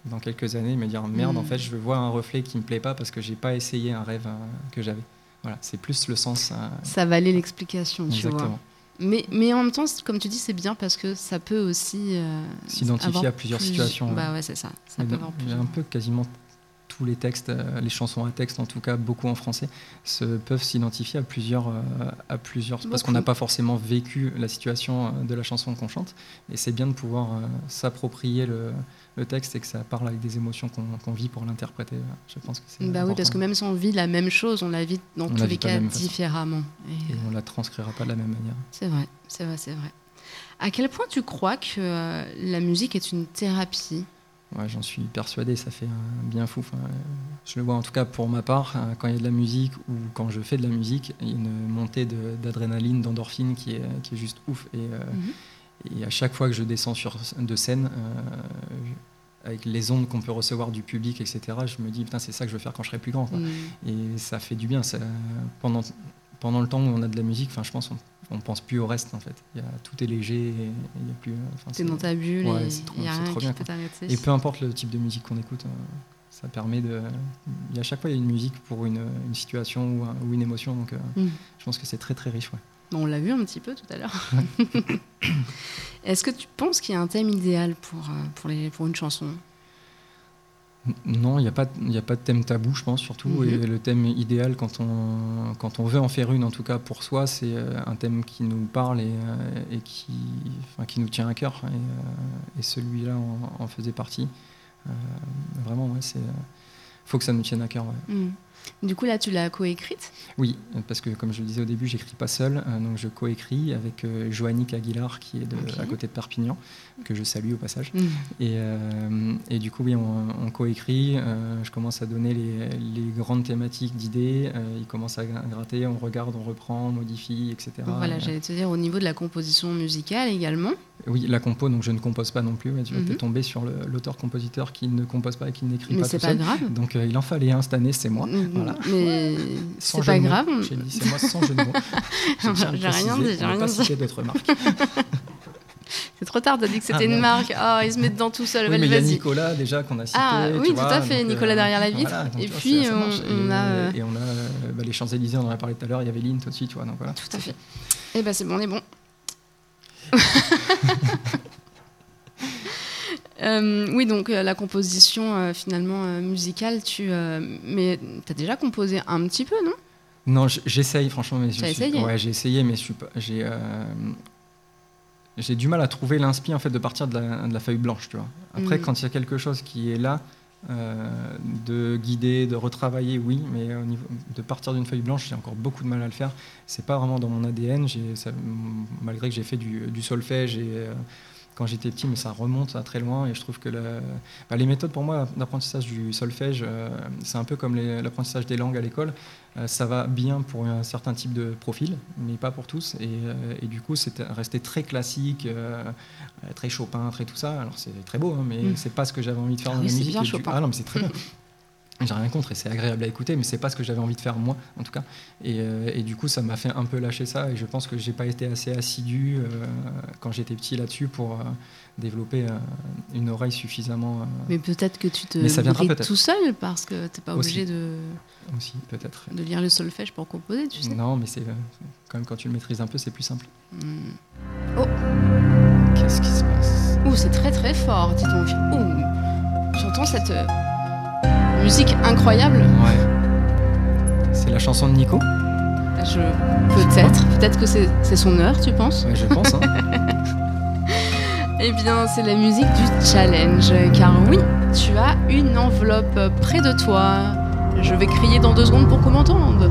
dans quelques années, me dire merde, Mmh. en fait, je vois un reflet qui me plaît pas parce que j'ai pas essayé un rêve euh, que j'avais. Voilà, c'est plus le sens. Euh, Ça valait l'explication, tu exactement. vois. Mais, mais en même temps, c'est- comme tu dis, c'est bien parce que ça peut aussi euh, S'identifier avoir à plusieurs plus- situations. Bah ouais, c'est ça. Ça peut avoir Il y a plus- un peu quasiment tous les textes, euh, les chansons à texte, en tout cas beaucoup en français, se, peuvent s'identifier à plusieurs, euh, à plusieurs parce qu'on Beaucoup. n'a pas forcément vécu la situation euh, de la chanson qu'on chante. Et c'est bien de pouvoir euh, s'approprier le, le texte et que ça parle avec des émotions qu'on qu'on vit pour l'interpréter. Je pense que c'est Bah oui, important. parce que même si on vit la même chose, on la vit dans On tous la les vit pas de cas la même façon. différemment. Et, Et on la transcrira pas de la même manière. c'est vrai, c'est vrai, c'est vrai. À quel point tu crois que euh, la musique est une thérapie? Ouais, j'en suis persuadé, ça fait un bien fou. Enfin, euh, je le vois en tout cas pour ma part, euh, quand il y a de la musique ou quand je fais de la musique, il y a une montée de- d'adrénaline, d'endorphine qui est, qui est juste ouf. Et, euh, Mhm. et à chaque fois que je descends sur, de scène, euh, avec les ondes qu'on peut recevoir du public, et cetera, je me dis, putain, c'est ça que je veux faire quand je serai plus grand. Quoi. Mm. Et ça fait du bien. Ça, pendant, pendant le temps où on a de la musique, enfin, je pense on ne pense plus au reste en fait. Il y a, tout est léger. Et, et il y a plus, enfin, T'es c'est- dans ta bulle ouais, et c'est trop- il n'y a c'est rien trop qui bien, peut quoi. t'arrêter. Et peu importe le type de musique qu'on écoute, euh, ça permet de. Il y a à chaque fois il y a une musique pour une, une situation ou, un- ou une émotion, donc euh, Mm. je pense que c'est très très riche. Ouais. Bon, on l'a vu un petit peu tout à l'heure. Est-ce que tu penses qu'il y a un thème idéal pour, euh, pour, les, pour une chanson? N- Non, il n'y a, pas de- il y a pas de thème tabou, je pense, surtout. Mhm. Et le thème idéal, quand on, quand on veut en faire une, en tout cas pour soi, c'est euh, un thème qui nous parle et, euh, et qui, enfin, qui nous tient à cœur. Et, euh, et celui-là en, en faisait partie. Euh, vraiment, ouais, c'est. Faut que ça nous tienne à cœur. Ouais. Mm. Du coup, là, tu l'as coécrite? Oui, parce que comme je le disais au début, j'écris pas seul, euh, donc je coécris avec euh, Joannick Aguilar, qui est de, Ok. à côté de Perpignan, que je salue au passage. Mm. Et, euh, et du coup, oui, on, on coécrit. Euh, je commence à donner les, les grandes thématiques d'idées. Euh, il commence à gratter, on regarde, on reprend, on modifie, et cetera. Voilà, Euh, j'allais te dire, au niveau de la composition musicale également. oui, la compo, donc je ne compose pas non plus. Ouais, tu vois, Mhm. t'es tombé sur le- l'auteur-compositeur qui ne compose pas et qui n'écrit Mais pas c'est tout pas seul. grave. Donc euh, il en fallait un cette année, c'est moi. Mm, Voilà. Mais Sans c'est jeu pas de mots. grave. on- J'ai dit c'est moi sans jeu de mots. Je tiens à le J'ai rien préciser, dit, j'ai on va rien pas dit. citer d'autres marques. C'est trop tard, t'as dit que c'était Ah, une merde. marque. Oh, il se met dedans tout seul. Oui, mais il y a vas-y. Nicolas déjà qu'on a cité. Ah tu oui, tout vois, à fait, donc, Nicolas derrière la vitre. voilà, donc, Et tu vois, puis, ça, ça marche. on- on et, a, euh, et on a euh, bah, les Champs-Élysées, on en a parlé tout à l'heure, il y avait Lynn aussi, tu vois, donc voilà. Tout à fait. Eh ben c'est bon, on est bon. Euh, oui, donc euh, la composition euh, finalement euh, musicale, tu, euh, mais t'as déjà composé un petit peu, non? Non, j- j'essaye franchement, mais je T'as suis- essayé ouais, j'ai essayé, mais je suis pas, j'ai, euh, j'ai du mal à trouver l'inspi en fait de partir de la, de la feuille blanche, tu vois. Après, Mm. quand il y a quelque chose qui est là, euh, de guider, de retravailler, oui, mais au niveau de partir d'une feuille blanche, j'ai encore beaucoup de mal à le faire. C'est pas vraiment dans mon A D N. J'ai, ça- malgré que j'ai fait du, du solfège et euh, quand j'étais petit, mais ça remonte à très loin. Et je trouve que la- bah, les méthodes pour moi d'apprentissage du solfège, euh, c'est un peu comme les- l'apprentissage des langues à l'école. Euh, ça va bien pour un certain type de profil, mais pas pour tous. Et, euh, et du coup, c'est resté très classique, euh, très Chopin, très tout ça. Alors c'est très beau, hein, mais Mm. c'est pas ce que j'avais envie de faire Ah dans oui, la c'est musique. bien Et du- Chopin. Ah non, mais c'est très bien. J'ai rien contre et c'est agréable à écouter, mais c'est pas ce que j'avais envie de faire moi, en tout cas. Et, euh, et du coup, ça m'a fait un peu lâcher ça. Et je pense que j'ai pas été assez assidu euh, quand j'étais petit là-dessus pour euh, développer euh, une oreille suffisamment. euh, Mais peut-être que tu te Mais ça viendra brides peut-être. tout seul parce que t'es pas Aussi. obligé de, aussi, peut-être. de lire le solfège pour composer, tu sais. Non, mais c'est euh, quand même quand tu le maîtrises un peu, c'est plus simple. Mm. Qu'est-ce qui se passe? Ouh, c'est très très fort, dis donc. Ouh, j'entends cette euh, musique incroyable. Ouais. C'est la chanson de Nico? Je peut-être, peut-être que c'est c'est son heure, tu penses? Ouais, je pense. Hein. Eh bien, c'est la musique du challenge, car oui, tu as une enveloppe près de toi. Je vais crier dans deux secondes pour qu'on m'entende.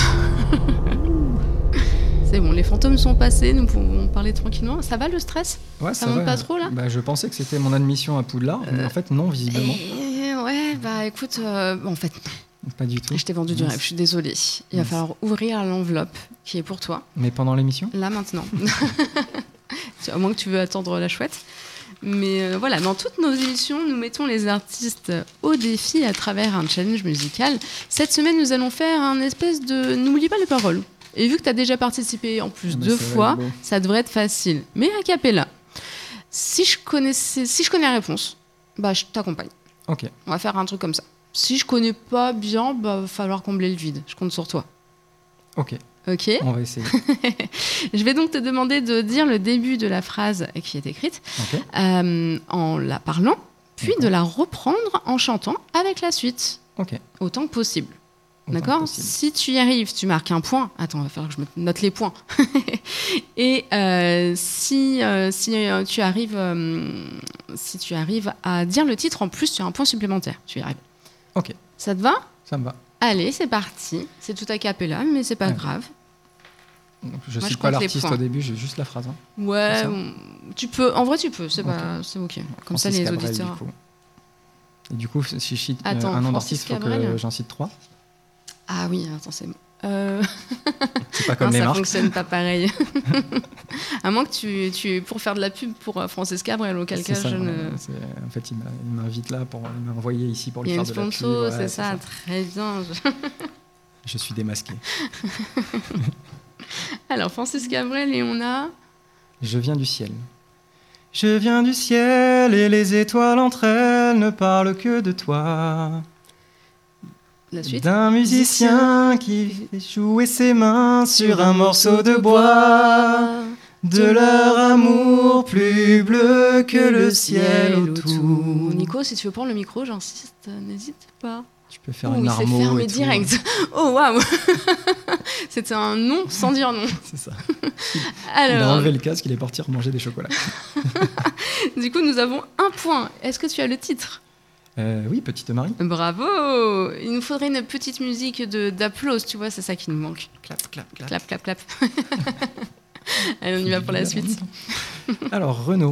C'est bon, les fantômes sont passés, nous pouvons parler tranquillement. Ça va le stress? Ouais, Ça ça monte va. pas trop, là? Bah, je pensais que c'était mon admission à Poudlard, mais Euh, en fait non, visiblement. Eh, Ouais, bah écoute, euh, en fait, Pas du tout. je t'ai vendu du Mince. rêve, je suis désolée. Il va Mince. falloir ouvrir l'enveloppe qui est pour toi, Mais pendant l'émission? là maintenant. À moins que tu veux attendre la chouette. Mais euh, voilà, dans toutes nos émissions, nous mettons les artistes au défi à travers un challenge musical. Cette semaine, nous allons faire un espèce de... N'oublie pas les paroles. Et vu que tu as déjà participé en plus Ah bah, deux ça va fois, être beau. ça devrait être facile. Mais a cappella. Si je, connaissais, si je connais la réponse, bah, je t'accompagne. Ok. On va faire un truc comme ça. Si je connais pas bien, bah va falloir combler le vide. Je compte sur toi. Ok. Ok. On va essayer. Je vais donc te demander de dire le début de la phrase qui est écrite Ok. euh, en la parlant, puis D'accord. de la reprendre en chantant avec la suite, Ok. autant que possible. Autant que D'accord. possible. Si tu y arrives, tu marques un point. Attends, il va falloir que je me note les points. Et euh, si, euh, si euh, tu arrives, euh, si tu arrives à dire le titre en plus, tu as un point supplémentaire. Tu y arrives. Ok. Ça te va? Ça me va. Allez, c'est parti. C'est tout a cappella, mais c'est pas Ouais. grave. Donc, je Moi, cite je pas compte les l'artiste points. au début, j'ai juste la phrase. Hein. Ouais, ça on- tu peux. En vrai, tu peux. C'est Ok. pas, c'est ok. Comme ça, Francis les Cabrel, auditeurs. du coup. Et du coup, si je cite euh, Attends, un nom Francis d'artiste, il faut Cabrel. que j'en cite trois. Ah oui, attends, c'est. Euh... C'est pas comme non, les ça marques. fonctionne pas pareil. À moins que tu, tu pour faire de la pub pour euh, Francis Cabrel, auquel C'est cas ça, je voilà. ne. C'est- En fait, il m'a- il m'invite là, pour, il m'a envoyé ici pour lui Il y a faire une de la pub. sponsor, ouais, c'est ça, très bien. Je- Je suis démasqué. Alors, Francis Cabrel, et on a. Je viens du ciel. Je viens du ciel et les étoiles entre elles ne parlent que de toi. La suite. D'un musicien qui fait jouer ses mains sur un morceau de bois. De leur amour plus bleu que le ciel autour. Nico, si tu veux prendre le micro, j'insiste, n'hésite pas. Tu peux faire Oh, une il s'est armo fermé et tout. direct. Oh, waouh. C'était un non sans dire non. C'est ça. Il a Alors, enlevé le casque, il est parti remanger des chocolats. du coup, nous avons un point. Est-ce que tu as le titre? Euh, oui, Petite Marie. Bravo. Il nous faudrait une petite musique de d'applause, tu vois, c'est ça qui nous manque. Clap, clap, clap. Clap, clap, clap. Allez, on y va pour la suite. Alors, Renault.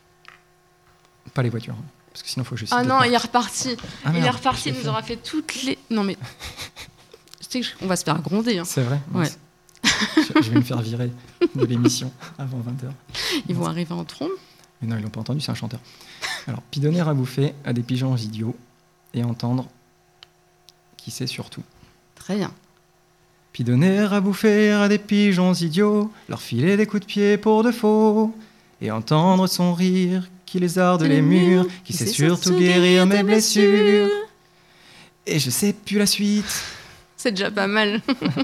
Pas les voitures. hein, Parce que sinon, il faut que je cite Ah d'autres non, marques. il est reparti. Ah, il est merde, reparti, je il l'ai nous fait. aura fait toutes les... Non mais... Je sais que je- on va se faire gronder. Hein. C'est vrai. Ouais. mince. Je je vais me faire virer de l'émission avant vingt heures. Ils vont arriver en trombe. Mais non, ils l'ont pas entendu, c'est un chanteur. Alors, puis donner à bouffer à des pigeons idiots et entendre qui sait surtout. Très bien. Puis donner à bouffer à des pigeons idiots, leur filer des coups de pied pour de faux, et entendre son rire qui lézarde les murs, qui sait surtout guérir mes blessures. Et je sais plus la suite. C'est déjà pas mal.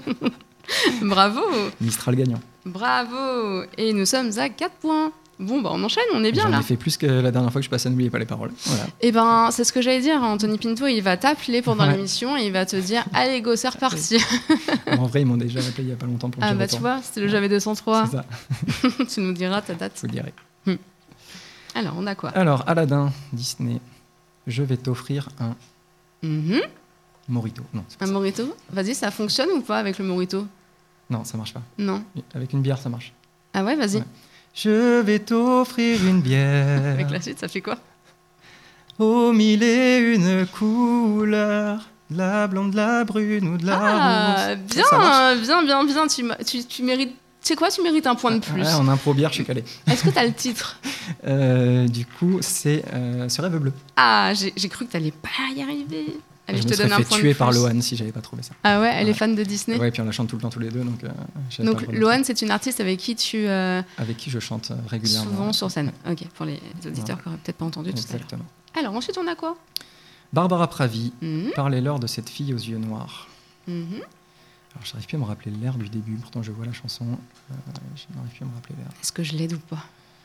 Bravo. Mistral gagnant. Bravo. Et nous sommes à quatre points. Bon, bah on enchaîne, on est bien J'en là. ai fait plus que la dernière fois que je passais à N'oubliez pas les paroles. Voilà. Eh ben, c'est ce que j'allais dire. Anthony Pinto, il va t'appeler pendant Ouais. l'émission et il va te dire « Allez, go, c'est reparti. En vrai, ils m'ont déjà appelé il y a pas longtemps » pour Ah dire bah autant. tu vois, c'était le J'avais deux cent trois. C'est ça, Tu nous diras ta date. vous le direz. Alors, on a quoi? Alors, Aladdin, Disney, je vais t'offrir un Mhm. Morito. Non, c'est pas Un ça. mojito? Vas-y, ça fonctionne ou pas avec le mojito? Non, ça marche pas. Non. Avec une bière, ça marche. Ah ouais, vas-y. Ouais. Je vais t'offrir une bière Avec la suite, ça fait quoi? aux mille et une couleurs, de la blonde, de la brune ou de la Ah, rose. bien, Ça marche. bien, bien, bien. Tu, m'as- tu, tu mérites... Tu sais quoi? Tu mérites un point de plus. Ouais, en impro bière, je suis calé. Est-ce que t'as le titre? Euh, du coup, c'est euh, ce rêve bleu. Ah, j'ai j'ai cru que t'allais pas y arriver. Allez, je, je te me donne serais un fait point tuer de par plus. Loane si j'avais pas trouvé ça. Ah ouais, elle est Ouais. fan de Disney. Ouais, et puis on la chante tout le temps tous les deux, donc euh, j'avais Donc pas le droit de Loane, c'est une artiste avec qui tu euh, avec qui je chante euh, régulièrement. souvent sur scène. Ok, pour les auditeurs qui n'auraient peut-être pas entendu tout à l'heure. Exactement. Alors ensuite, on a quoi? Barbara Pravi, Mhm, parlez-leur de cette fille aux yeux noirs. mhm. Alors, j'arrive plus à me rappeler l'air du début, pourtant je vois la chanson. Euh, je n'arrive plus à me rappeler l'air. Est-ce que je l'aide ou pas?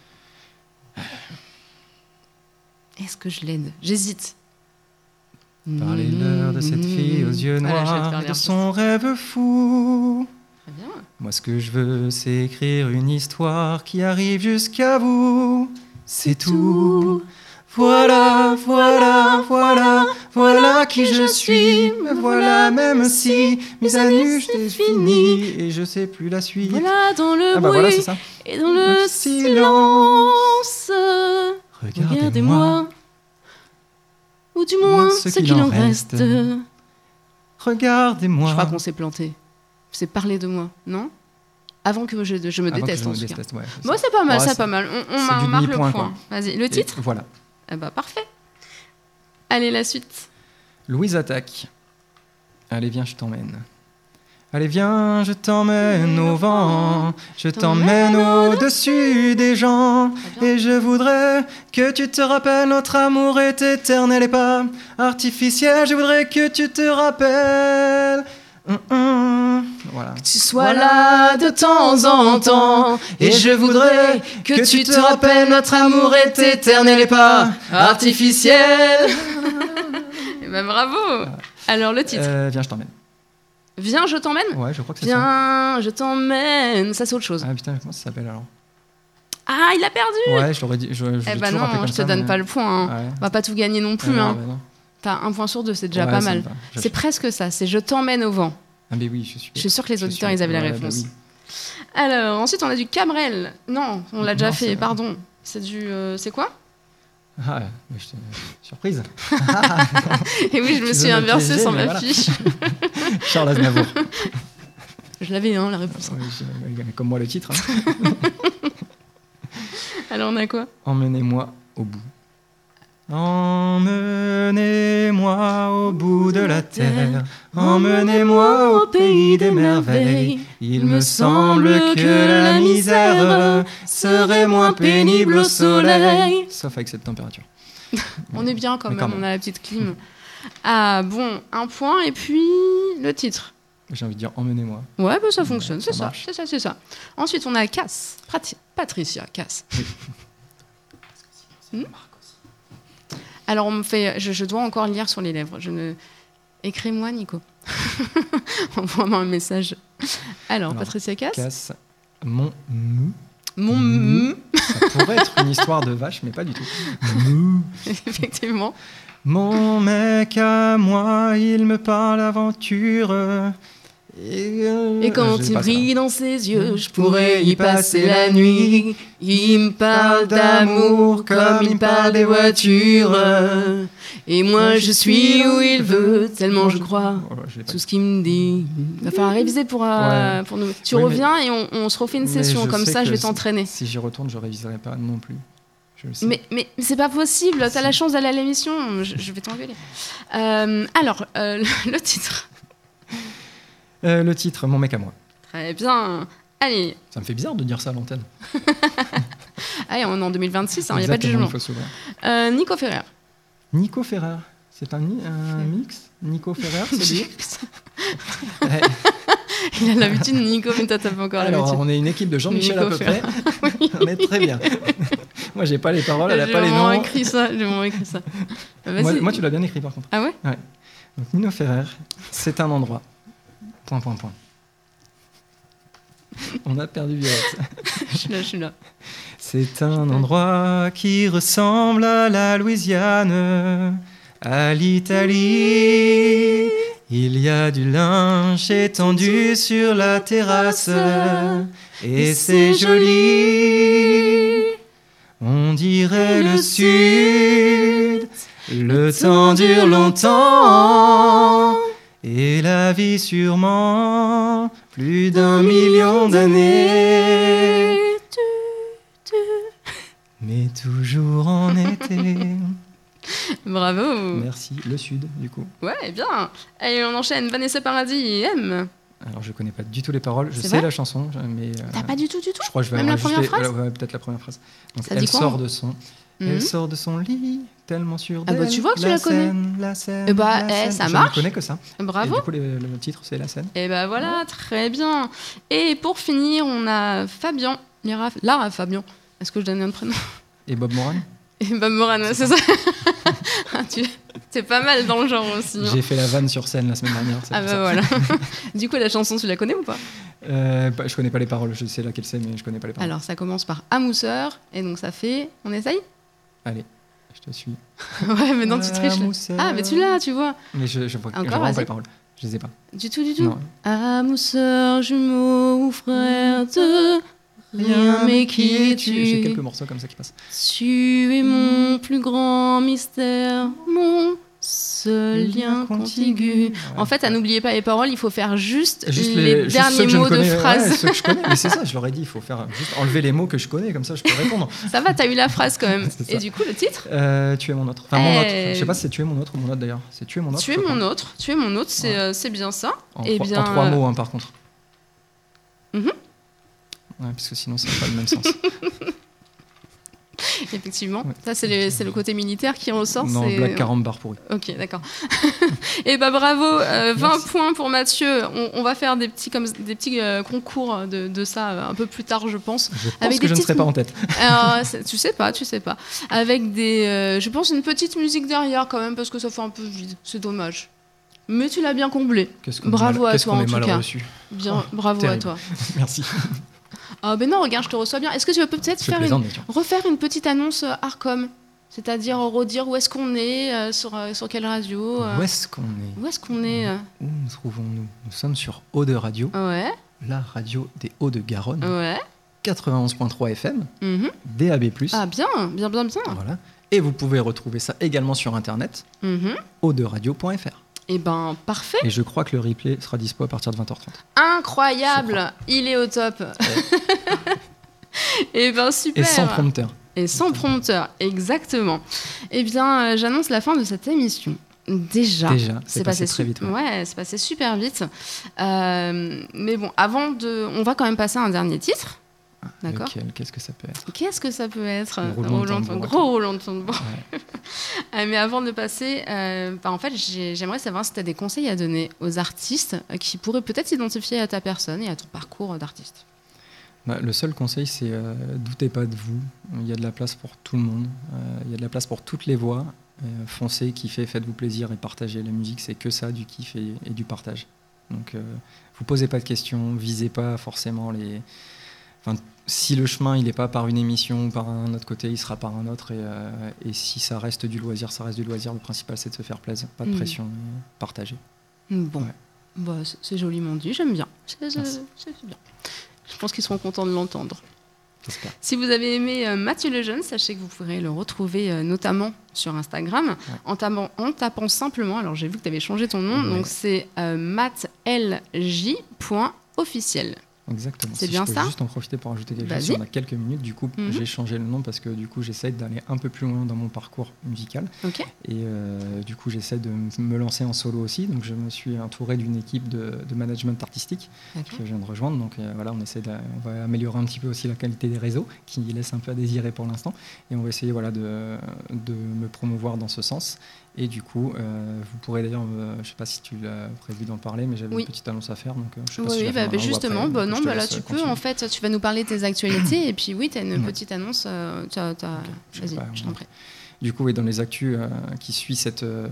Est-ce que je l'aide? J'hésite. Parlez-leur de cette fille aux yeux Voilà, je vais te faire noirs, et de l'air. son rêve fou. Très bien. Moi, ce que je veux, c'est écrire une histoire qui arrive jusqu'à vous. C'est tout. Voilà, voilà, voilà, voilà qui je suis. Me voilà, même si mes à nu, je t'ai fini et je sais plus la suite. Voilà dans le Ah bah bruit voilà, c'est ça. et dans le Le silence. Regardez-moi. Regardez-moi. Ou du moins ce qu'il en reste. Je Regardez-moi. crois qu'on s'est planté. C'est parler de moi, non? Avant que je, je me Avant que déteste je en me tout cas. déteste, ouais, c'est Bon, ça. c'est pas mal, Ouais, c'est c'est- pas mal. On, on c'est mar- du marque le demi-point, point. Vas-y, le Et titre? voilà. Eh bah parfait. Allez, la suite. Louise attaque. Allez, viens, je t'emmène. Allez viens, je t'emmène au vent, je t'emmène au-dessus des gens, et je voudrais que tu te rappelles, notre amour est éternel et pas artificiel, je voudrais que tu te rappelles. Hum, hum. Voilà. Que tu sois là de temps en temps, et je voudrais que tu te rappelles, notre amour est éternel et pas artificiel. Et ben bravo. Alors le titre. Euh, viens, je t'emmène. Viens, je t'emmène. Ouais, je crois que c'est ça. Viens, je t'emmène. Ça, c'est autre chose. Ah putain, comment ça s'appelle alors? Ah, il a perdu. Ouais, je l'aurais dit. Je, je Eh l'ai ben toujours appelé non, comme je te ça, donne mais- pas le point. Hein. Ouais. On va pas tout gagner non plus. Ah, non, hein. bah non. T'as un point sur deux, c'est déjà Ouais, pas ça mal. me va. C'est J'achète. presque ça. C'est je t'emmène au vent. Ah mais oui, je suis. Je suis sûre que les je auditeurs, suis- ils avaient la ouais, réponse. bah oui. Alors, ensuite, on a du Cabrel. Non, on l'a déjà Non, fait, c'est- pardon. C'est du... euh, c'est quoi? Ah, mais je te- surprise. Et oui, je me Tu suis veux me inversée piéger, sur mais ma voilà. fiche. Charles Aznavour. Je l'avais, hein, la réponse. Ouais, j'ai- comme moi le titre. Hein. Alors, on a quoi? Emmenez-moi au bout. Emmenez-moi au bout de la terre. Emmenez-moi au pays des merveilles. Il me semble que la misère serait moins pénible au soleil. Sauf avec cette température. On est bien quand Mais même, quand même. on a la petite clim. Ah, bon, un point, et puis le titre. J'ai envie de dire emmenez-moi. Ouais, bah, ça fonctionne, ça c'est ça, marche. c'est ça, c'est ça. Ensuite, on a Cass. Prati- Patricia Cass. Hmm Alors, on me fait... Je, je dois encore lire sur les lèvres. Je ne... Écris-moi, Nico. Envoie-moi un message. Alors, Alors, Patricia Cass. Casse mon mou. Mon... Mou. Ça pourrait être une histoire de vache, mais pas du tout. Mou. Effectivement. Mon mec à moi, il me parle d'aventure. Et, euh, Et quand je il sais pas brille ça. dans ses yeux, je pourrais y passer la nuit. Il me parle d'amour comme il parle des voitures. Et moi je suis où il veut, tellement je crois. Oh, je l'ai pas Tout ce qu'il me dit. Il va falloir réviser pour, euh, Ouais. pour nous. Tu Oui, mais- reviens et on, on se refait une Mais session. je Comme sais ça, je que vais si- t'entraîner. Si j'y retourne, je réviserai pas non plus. Je le sais. Mais, mais c'est pas possible, t'as Si. la chance d'aller à l'émission, je, je vais t'engueuler. Euh, alors, euh, le, le titre. Euh, le titre, Mon mec à moi. Très bien. Allez, Ça me fait bizarre de dire ça à l'antenne. allez on est en deux mille vingt-six, il n'y a pas de Exactement, jugement. il faut s'ouvrir. Euh, Nico Ferrer. Nico Ferrer. C'est un, ni- un mix Nico Ferrer, c'est lui Ouais. Il a l'habitude, Nico, mais toi, t'as pas encore Alors, l'habitude. on est une équipe de Jean-Michel à Nico peu Ferrer. près. On est très bien. Moi, j'ai pas les paroles, elle a J'ai pas les vraiment noms. écrit ça, j'ai vraiment écrit ça. Bah, Moi, vas-y. moi, tu l'as bien écrit par contre. Ah ouais? Donc, Nino Ferrer, c'est un endroit. Point, point, point. On a perdu Violette. Je suis là, je suis là. C'est un endroit qui ressemble à la Louisiane, à l'Italie. Il y a du linge étendu sur la terrasse et c'est joli. On dirait le sud, le temps dure longtemps et la vie sûrement plus d'un million d'années. Mais toujours en été. Bravo. Merci. Le sud, du coup. Ouais, bien. Allez, on enchaîne. Vanessa Paradis et M. Alors, je connais pas du tout les paroles. Je C'est sais vrai la chanson, mais euh, T'as pas du tout, du tout je crois que je vais Même la juste première les- phrase euh, ouais, peut-être la première phrase. Donc, Ça elle dit quoi, sort hein de son, Mhm. elle sort de son lit, tellement sûre Ah bah, d'elle. tu vois que tu la connais. Scène, la scène, Eh bah, la eh, scène. ça Je marche. ne connais que ça. Bravo. Et du coup, le, le titre, c'est la scène. Et bah voilà, très bien. Et pour finir, on a Fabien. Lara, Lara Fabien. Est-ce que je donne un prénom? Et Bob Moran. Et Bob Moran, ouais, c'est ça. Ah, tu... C'est pas mal dans le genre aussi. hein. J'ai fait la vanne sur scène la semaine dernière. c'est Ah pour bah ça. voilà. Du coup, la chanson, tu la connais ou pas? Euh, bah, je connais pas les paroles. Je sais laquelle c'est, mais je connais pas les paroles. Alors, ça commence par Amousseur. Et donc, ça fait... On essaye? Allez, je te suis. Ouais, mais non, tu triches. là. Amousseur. Ah, mais tu l'as, tu vois. Mais je, je vois, je Encore, vois vraiment vas-y. pas les paroles. Je les ai pas. Du tout, du tout. Non. Amousseur, jumeau ou frère de... Rien, mais qui es-tu? J'ai quelques morceaux comme ça qui passent. Tu es mon plus grand mystère, mon Ce lien contigu. Ouais. En fait, à n'oubliez pas les paroles, il faut faire juste, Juste les, les, juste derniers ceux que je mots ne connais, de phrase. Ouais, ceux que je connais. Mais c'est ça, je leur ai dit, il faut faire juste enlever les mots que je connais, comme ça je peux répondre. Ça va, t'as eu la phrase quand même. C'est ça. Et du coup, le titre Euh, tu es mon autre. Enfin, mon Eh. autre. Je sais pas si c'est tu es mon autre ou mon autre d'ailleurs. C'est tu es mon autre. Tu es je crois. mon autre. Tu es mon autre, c'est Ouais. euh, c'est bien ça. En, Eh trois, bien, en trois euh, mots, hein, par contre. Mhm. Ouais, parce que sinon ça n'a pas le même sens. Effectivement. Ouais. Ça, c'est le, c'est le côté militaire qui ressort. Non, c'est... blague quarante barres pourries. Ok, d'accord. Et bah bravo, euh, vingt Merci. points pour Mathieu. On, on va faire des petits, comme, des petits euh, concours de, de ça euh, un peu plus tard, je pense. Je pense Avec que des je ne petites- serai pas en tête. Alors, c'est- tu sais pas, tu sais pas. Avec des, euh, je pense, une petite musique derrière quand même, parce que ça fait un peu vide. C'est dommage. Mais tu l'as bien comblé. Qu'est-ce qu'on Bravo est mal, à qu'est-ce toi, qu'on en est tout mal cas. reçu. Bien, Oh, bravo terrible. à toi. Merci. Ah ben non, regarde, je te reçois bien. Est-ce que tu veux peut-être Je faire une, plaisante, bien sûr. refaire une petite annonce euh, Arcom, c'est-à-dire redire où est-ce qu'on est, euh, sur, euh, sur quelle radio euh, Où est-ce qu'on est Où est-ce qu'on est euh Où nous trouvons-nous Nous sommes sur Eau de Radio, Ouais, la radio des Hauts-de-Garonne, ouais. quatre-vingt-onze virgule trois F M, Mhm. D A B plus. Ah bien, bien, bien, bien. Voilà. Et vous pouvez retrouver ça également sur internet, Mhm. eau de radio point F R. Eh ben, parfait. Et je crois que le replay sera dispo à partir de vingt heures trente. Incroyable. Il est au top. Eh ben, super. Et sans prompteur. Et sans prompteur, exactement. Eh bien, euh, j'annonce la fin de cette émission. Déjà, Déjà, c'est passé très su- vite. Ouais. Ouais, c'est passé super vite. Euh, mais bon, avant de, on va quand même passer à un dernier titre. D'accord. Lequel Qu'est-ce que ça peut être Qu'est-ce que ça peut être Le roulement de Roulement de tambour. Gros roulement de tambour. Ouais. Euh, mais avant de passer, euh, bah, en fait, j'ai- j'aimerais savoir si tu as des conseils à donner aux artistes euh, qui pourraient peut-être s'identifier à ta personne et à ton parcours d'artiste. Bah, le seul conseil, c'est euh, doutez pas de vous. Il y a de la place pour tout le monde. Euh, il y a de la place pour toutes les voix. Euh, foncez, kiffez, faites-vous plaisir et partagez. La musique, c'est que ça, du kiff et, et du partage. Donc, euh, vous posez pas de questions, visez pas forcément les. Enfin, si le chemin il n'est pas par une émission ou par un autre côté, il sera par un autre. Et, euh, et si ça reste du loisir, ça reste du loisir. Le principal, c'est de se faire plaisir. Pas de Mhm. pression, mais partager. Bon, Ouais. bah, c'est- c'est joliment dit, j'aime bien. C'est c'est- Merci. c'est bien. Je pense qu'ils seront contents de l'entendre. J'espère. Si vous avez aimé euh, Mathieu Lejeune, sachez que vous pourrez le retrouver euh, notamment sur Instagram en, tapant, en tapant simplement, alors j'ai vu que tu avais changé ton nom, Ouais. donc c'est euh, mathlj point officiel. Exactement. C'est Si bien je peux ça juste en profiter pour ajouter quelque chose, Vas-y. si on a quelques minutes, du coup, Mhm. j'ai changé le nom parce que du coup, j'essaie d'aller un peu plus loin dans mon parcours musical. Ok. Et euh, du coup, j'essaie de m- me lancer en solo aussi. Donc, je me suis entouré d'une équipe de, de management artistique Ok. que je viens de rejoindre. Donc, euh, voilà, on essaie de, on va améliorer un petit peu aussi la qualité des réseaux qui laisse un peu à désirer pour l'instant. Et on va essayer voilà, de, de me promouvoir dans ce sens. Et du coup, euh, vous pourrez d'ailleurs, euh, je ne sais pas si tu l'as prévu d'en parler, mais j'avais Oui. une petite annonce à faire. Donc, euh, je sais Oui, pas si je oui, la bah, fais bah, maintenant ou justement, après, bah, donc non, je te bah, là laisse tu peux, continuer. en fait, tu vas nous parler de tes actualités et puis oui, tu as une Ouais. petite annonce, euh, t'as- t'as- je sais vas-y, pas, je ouais. t'en prie. Du coup, et dans les actus euh, qui suit cette, euh,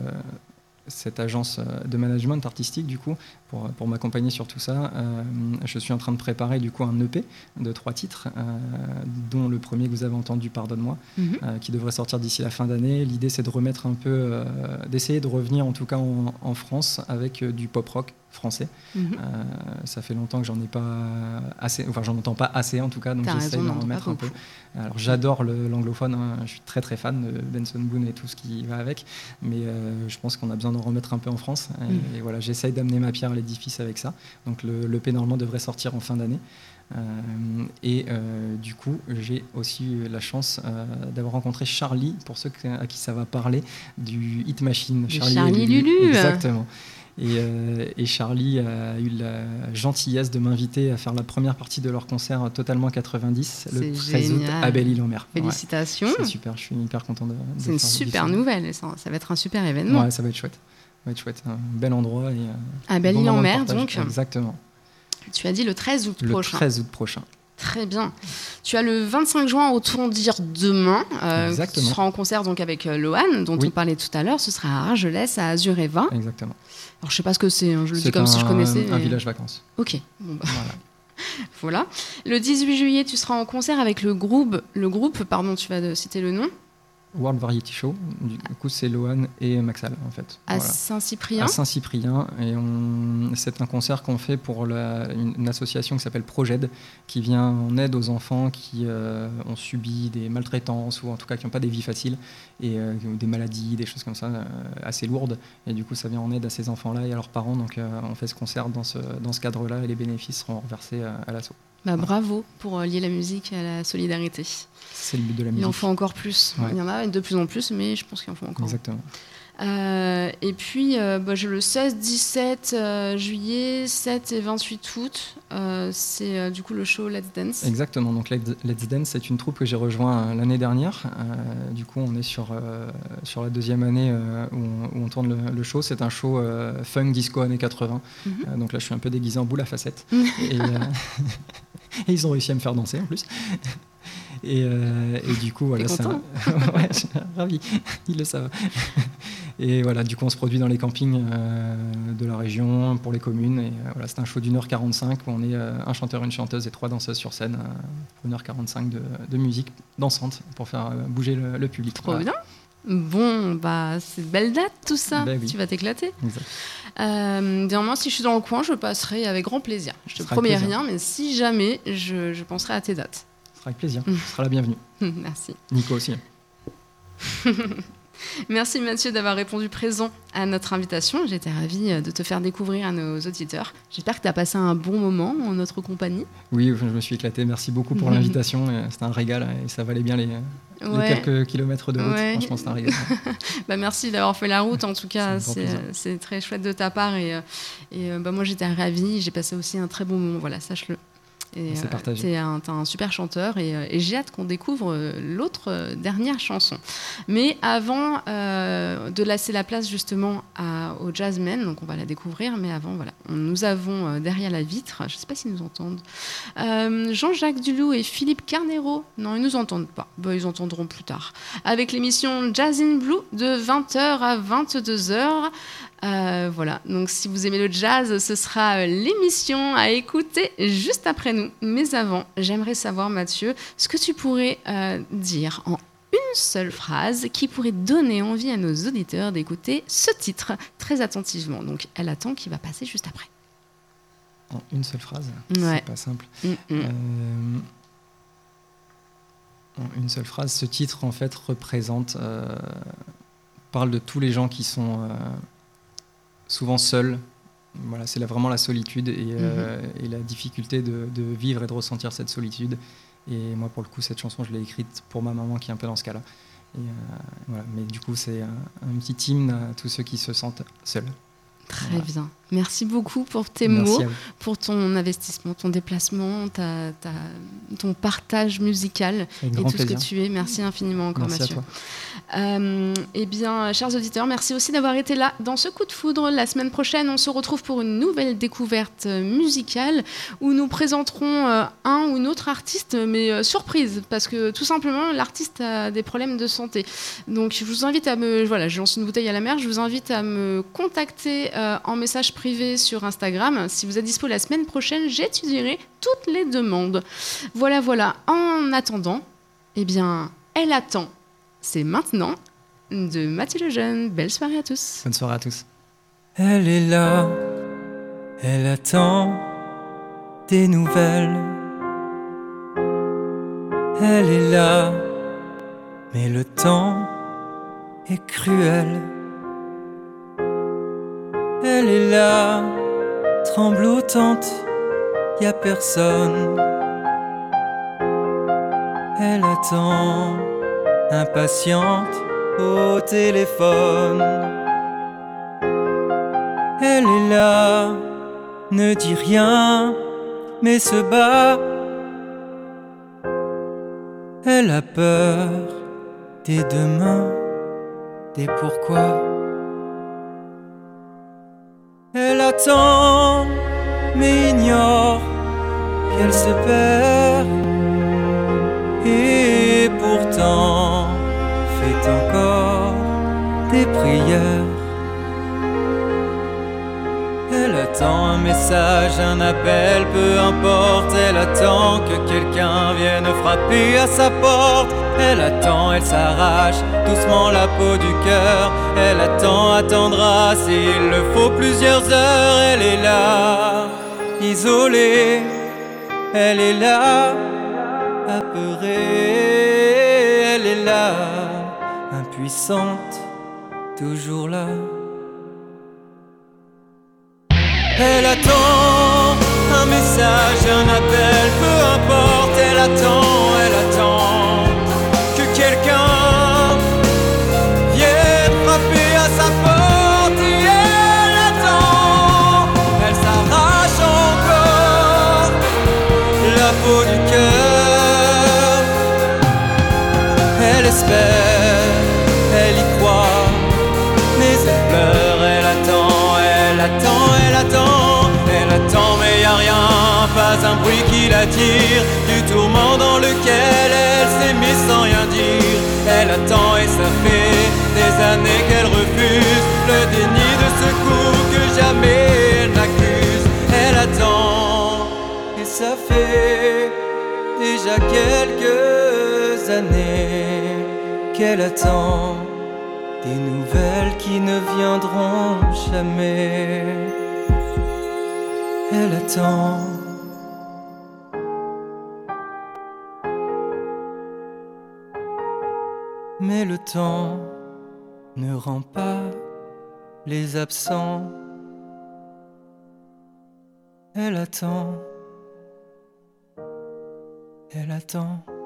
cette agence euh, de management artistique, du coup, pour, pour m'accompagner sur tout ça, euh, je suis en train de préparer du coup un E P de trois titres, euh, dont le premier que vous avez entendu, Pardonne-moi, Mhm. euh, qui devrait sortir d'ici la fin d'année. L'idée, c'est de remettre un peu, euh, d'essayer de revenir en tout cas en, en France avec euh, du pop rock français. Mhm. Euh, ça fait longtemps que j'en ai pas assez, enfin j'en entends pas assez en tout cas, donc T'as j'essaie raison, on d'en n'entend pas remettre un peu. beaucoup. Alors j'adore le- l'anglophone, hein, je suis très très fan de Benson Boone et tout ce qui va avec, mais euh, je pense qu'on a besoin d'en remettre un peu en France. Et, Mm. et voilà, j'essaye d'amener ma pierre à l'édifice avec ça. Donc le, le P normalement devrait sortir en fin d'année. Euh, et euh, du coup, j'ai aussi eu la chance euh, d'avoir rencontré Charlie, pour ceux que- à qui ça va parler, du Hit Machine. De Charlie Lulu. Exactement. Et, euh, et Charlie a eu la gentillesse de m'inviter à faire la première partie de leur concert Totalement quatre-vingt-dix, le C'est treize août génial. à Belle-Île-en-Mer. Ouais, Félicitations. c'est super, je suis hyper content de, de C'est une faire super du film. nouvelle, et ça, ça va être un super événement. Ouais, ça va être chouette. Ça va être chouette. Un bel endroit. Et, euh, À bon moment de Belle-Île-en-Mer, partage. donc. Exactement. Tu as dit le treize août Le prochain. treize août prochain. Très bien. Tu as le vingt-cinq juin, autant dire demain. Euh, Exactement. tu seras en concert donc avec euh, Lohan, dont Oui. on parlait tout à l'heure. Ce sera à Argelès, à Azureva. Exactement. Alors je sais pas ce que c'est, hein, je le dis C'est comme un, si je connaissais. un mais- village vacances. Ok. Bon, bah, Voilà. voilà. Le dix-huit juillet, tu seras en concert avec le groupe. Le groupe, pardon, tu vas de- citer le nom. World Variety Show. Du coup, c'est Lohan et Maxal, en fait. À Voilà. Saint-Cyprien. À Saint-Cyprien. Et on... c'est un concert qu'on fait pour la... une, une association qui s'appelle Proged, qui vient en aide aux enfants qui euh, ont subi des maltraitances ou en tout cas qui n'ont pas des vies faciles et euh, des maladies, des choses comme ça euh, assez lourdes. Et du coup, ça vient en aide à ces enfants-là et à leurs parents. Donc, euh, on fait ce concert dans ce, dans ce cadre-là et les bénéfices seront reversés à, à l'asso. Bah, bravo pour lier la musique à la solidarité. C'est le but de la musique. Il en faut encore plus. Ouais. Il y en a de plus en plus, mais je pense qu'il en faut encore. Exactement. Euh, et puis, euh, bah, j'ai le seize, dix-sept euh, juillet, sept et vingt-huit août. Euh, c'est euh, du coup le show Let's Dance. Exactement. Donc Let's, Let's Dance, c'est une troupe que j'ai rejoint euh, l'année dernière. Euh, du coup, on est sur, euh, sur la deuxième année euh, où, on, où on tourne le, le show. C'est un show euh, funk disco années quatre-vingts. Mm-hmm. Euh, donc là, je suis un peu déguisé en boule à facettes. et, euh, et ils ont réussi à me faire danser en plus. Et, euh, et du coup, voilà, c'est un... ouais, je suis ravi, ils le savent. Et voilà, du coup, on se produit dans les campings euh, de la région, pour les communes. Et euh, voilà, c'est un show d'une heure quarante-cinq où on est euh, un chanteur, une chanteuse et trois danseuses sur scène euh, pour une heure quarante-cinq de, de musique dansante pour faire euh, bouger le, le public. Trop voilà. bien. Bon, bah, c'est de belle date tout ça. Ben oui. Tu vas t'éclater. Exact. Euh, bien, moi, si je suis dans le coin, je passerai avec grand plaisir. Je te promets rien, mais si jamais, je, je penserai à tes dates. Ce sera avec plaisir. Tu seras la bienvenue. Merci. Nico aussi. Merci Mathieu d'avoir répondu présent à notre invitation. J'étais ravie de te faire découvrir à nos auditeurs. J'espère que tu as passé un bon moment en notre compagnie. Oui, je me suis éclaté. Merci beaucoup pour l'invitation. C'était un régal et ça valait bien les, ouais. les quelques kilomètres de route. Ouais. Franchement, c'était un régal. bah, merci d'avoir fait la route. En tout cas, c'est, c'est très chouette de ta part. Et, et bah, moi, j'étais ravie. J'ai passé aussi un très bon moment. Voilà, sache-le. Et c'est partagé. T'es un, t'es un super chanteur et, et j'ai hâte qu'on découvre l'autre dernière chanson. Mais avant euh, de laisser la place justement à, aux jazzmen, donc on va la découvrir, mais avant, voilà, nous avons euh, derrière la vitre, je ne sais pas s'ils nous entendent, euh, Jean-Jacques Dulou et Philippe Carnero. Non, ils ne nous entendent pas. Bon, ils entendront plus tard. Avec l'émission Jazz in Blue de vingt heures à vingt-deux heures. Euh, voilà, donc si vous aimez le jazz, ce sera l'émission à écouter juste après nous. Mais avant, j'aimerais savoir, Mathieu, ce que tu pourrais euh, dire en une seule phrase qui pourrait donner envie à nos auditeurs d'écouter ce titre très attentivement. Donc, Elle attend qui va passer juste après. En une seule phrase, ouais. C'est pas simple. Mm-hmm. Euh, en une seule phrase, ce titre en fait représente, euh, parle de tous les gens qui sont euh, souvent seuls. Voilà, c'est là vraiment la solitude et, mmh. euh, et la difficulté de, de vivre et de ressentir cette solitude. Et moi, pour le coup, cette chanson, je l'ai écrite pour ma maman qui est un peu dans ce cas-là. Et, euh, voilà. Mais du coup, c'est un, un petit hymne à tous ceux qui se sentent seuls. Très voilà. bien. Merci beaucoup pour tes Merci mots, pour ton investissement, ton déplacement, ta, ta, ton partage musical et tout plaisir. Ce que tu es. Merci infiniment encore, merci Mathieu. À toi. Euh, eh bien, chers auditeurs, merci aussi d'avoir été là dans ce coup de foudre. La semaine prochaine, on se retrouve pour une nouvelle découverte musicale où nous présenterons euh, un ou une autre artiste, mais euh, surprise, parce que tout simplement, l'artiste a des problèmes de santé. Donc, je vous invite à me... Voilà, je lance une bouteille à la mer. Je vous invite à me contacter euh, en message privé sur Instagram. Si vous êtes dispo la semaine prochaine, j'étudierai toutes les demandes. Voilà, voilà. En attendant, eh bien, Elle attend. C'est maintenant de Mathieu Lejeune. Belle soirée à tous. Bonne soirée à tous. Elle est là, elle attend des nouvelles. Elle est là, mais le temps est cruel. Elle est là, tremblotante, y a personne. Elle attend, impatiente, au téléphone. Elle est là, ne dit rien, mais se bat. Elle a peur des demain, des pourquoi. Elle attend, mais ignore qu'elle se perd. Et pourtant fait encore des prières. Elle attend un message, un appel, peu importe. Elle attend que quelqu'un vienne frapper à sa porte. Elle attend, elle s'arrache doucement la peau du cœur. Elle attend, attendra s'il le faut plusieurs heures. Elle est là, isolée, elle est là, apeurée, elle est là, impuissante, toujours là. Elle attend un message, un appel, peu importe. Elle attend, elle attend que quelqu'un vienne frapper à sa porte. Et elle attend, elle s'arrache encore la peau du cœur. Elle espère, elle y croit, mais elle pleure. Elle attend, elle attend, elle attend, elle attend, mais y a rien, pas un bruit qui l'attire du tourment dans lequel elle s'est mise sans rien dire. Elle attend et ça fait des années qu'elle refuse le déni de secours que jamais elle n'accuse. Elle attend et ça fait déjà quelques années qu'elle attend des nouvelles qui ne viendront jamais. Elle attend. Mais le temps ne rend pas les absents. Elle attend. Elle attend.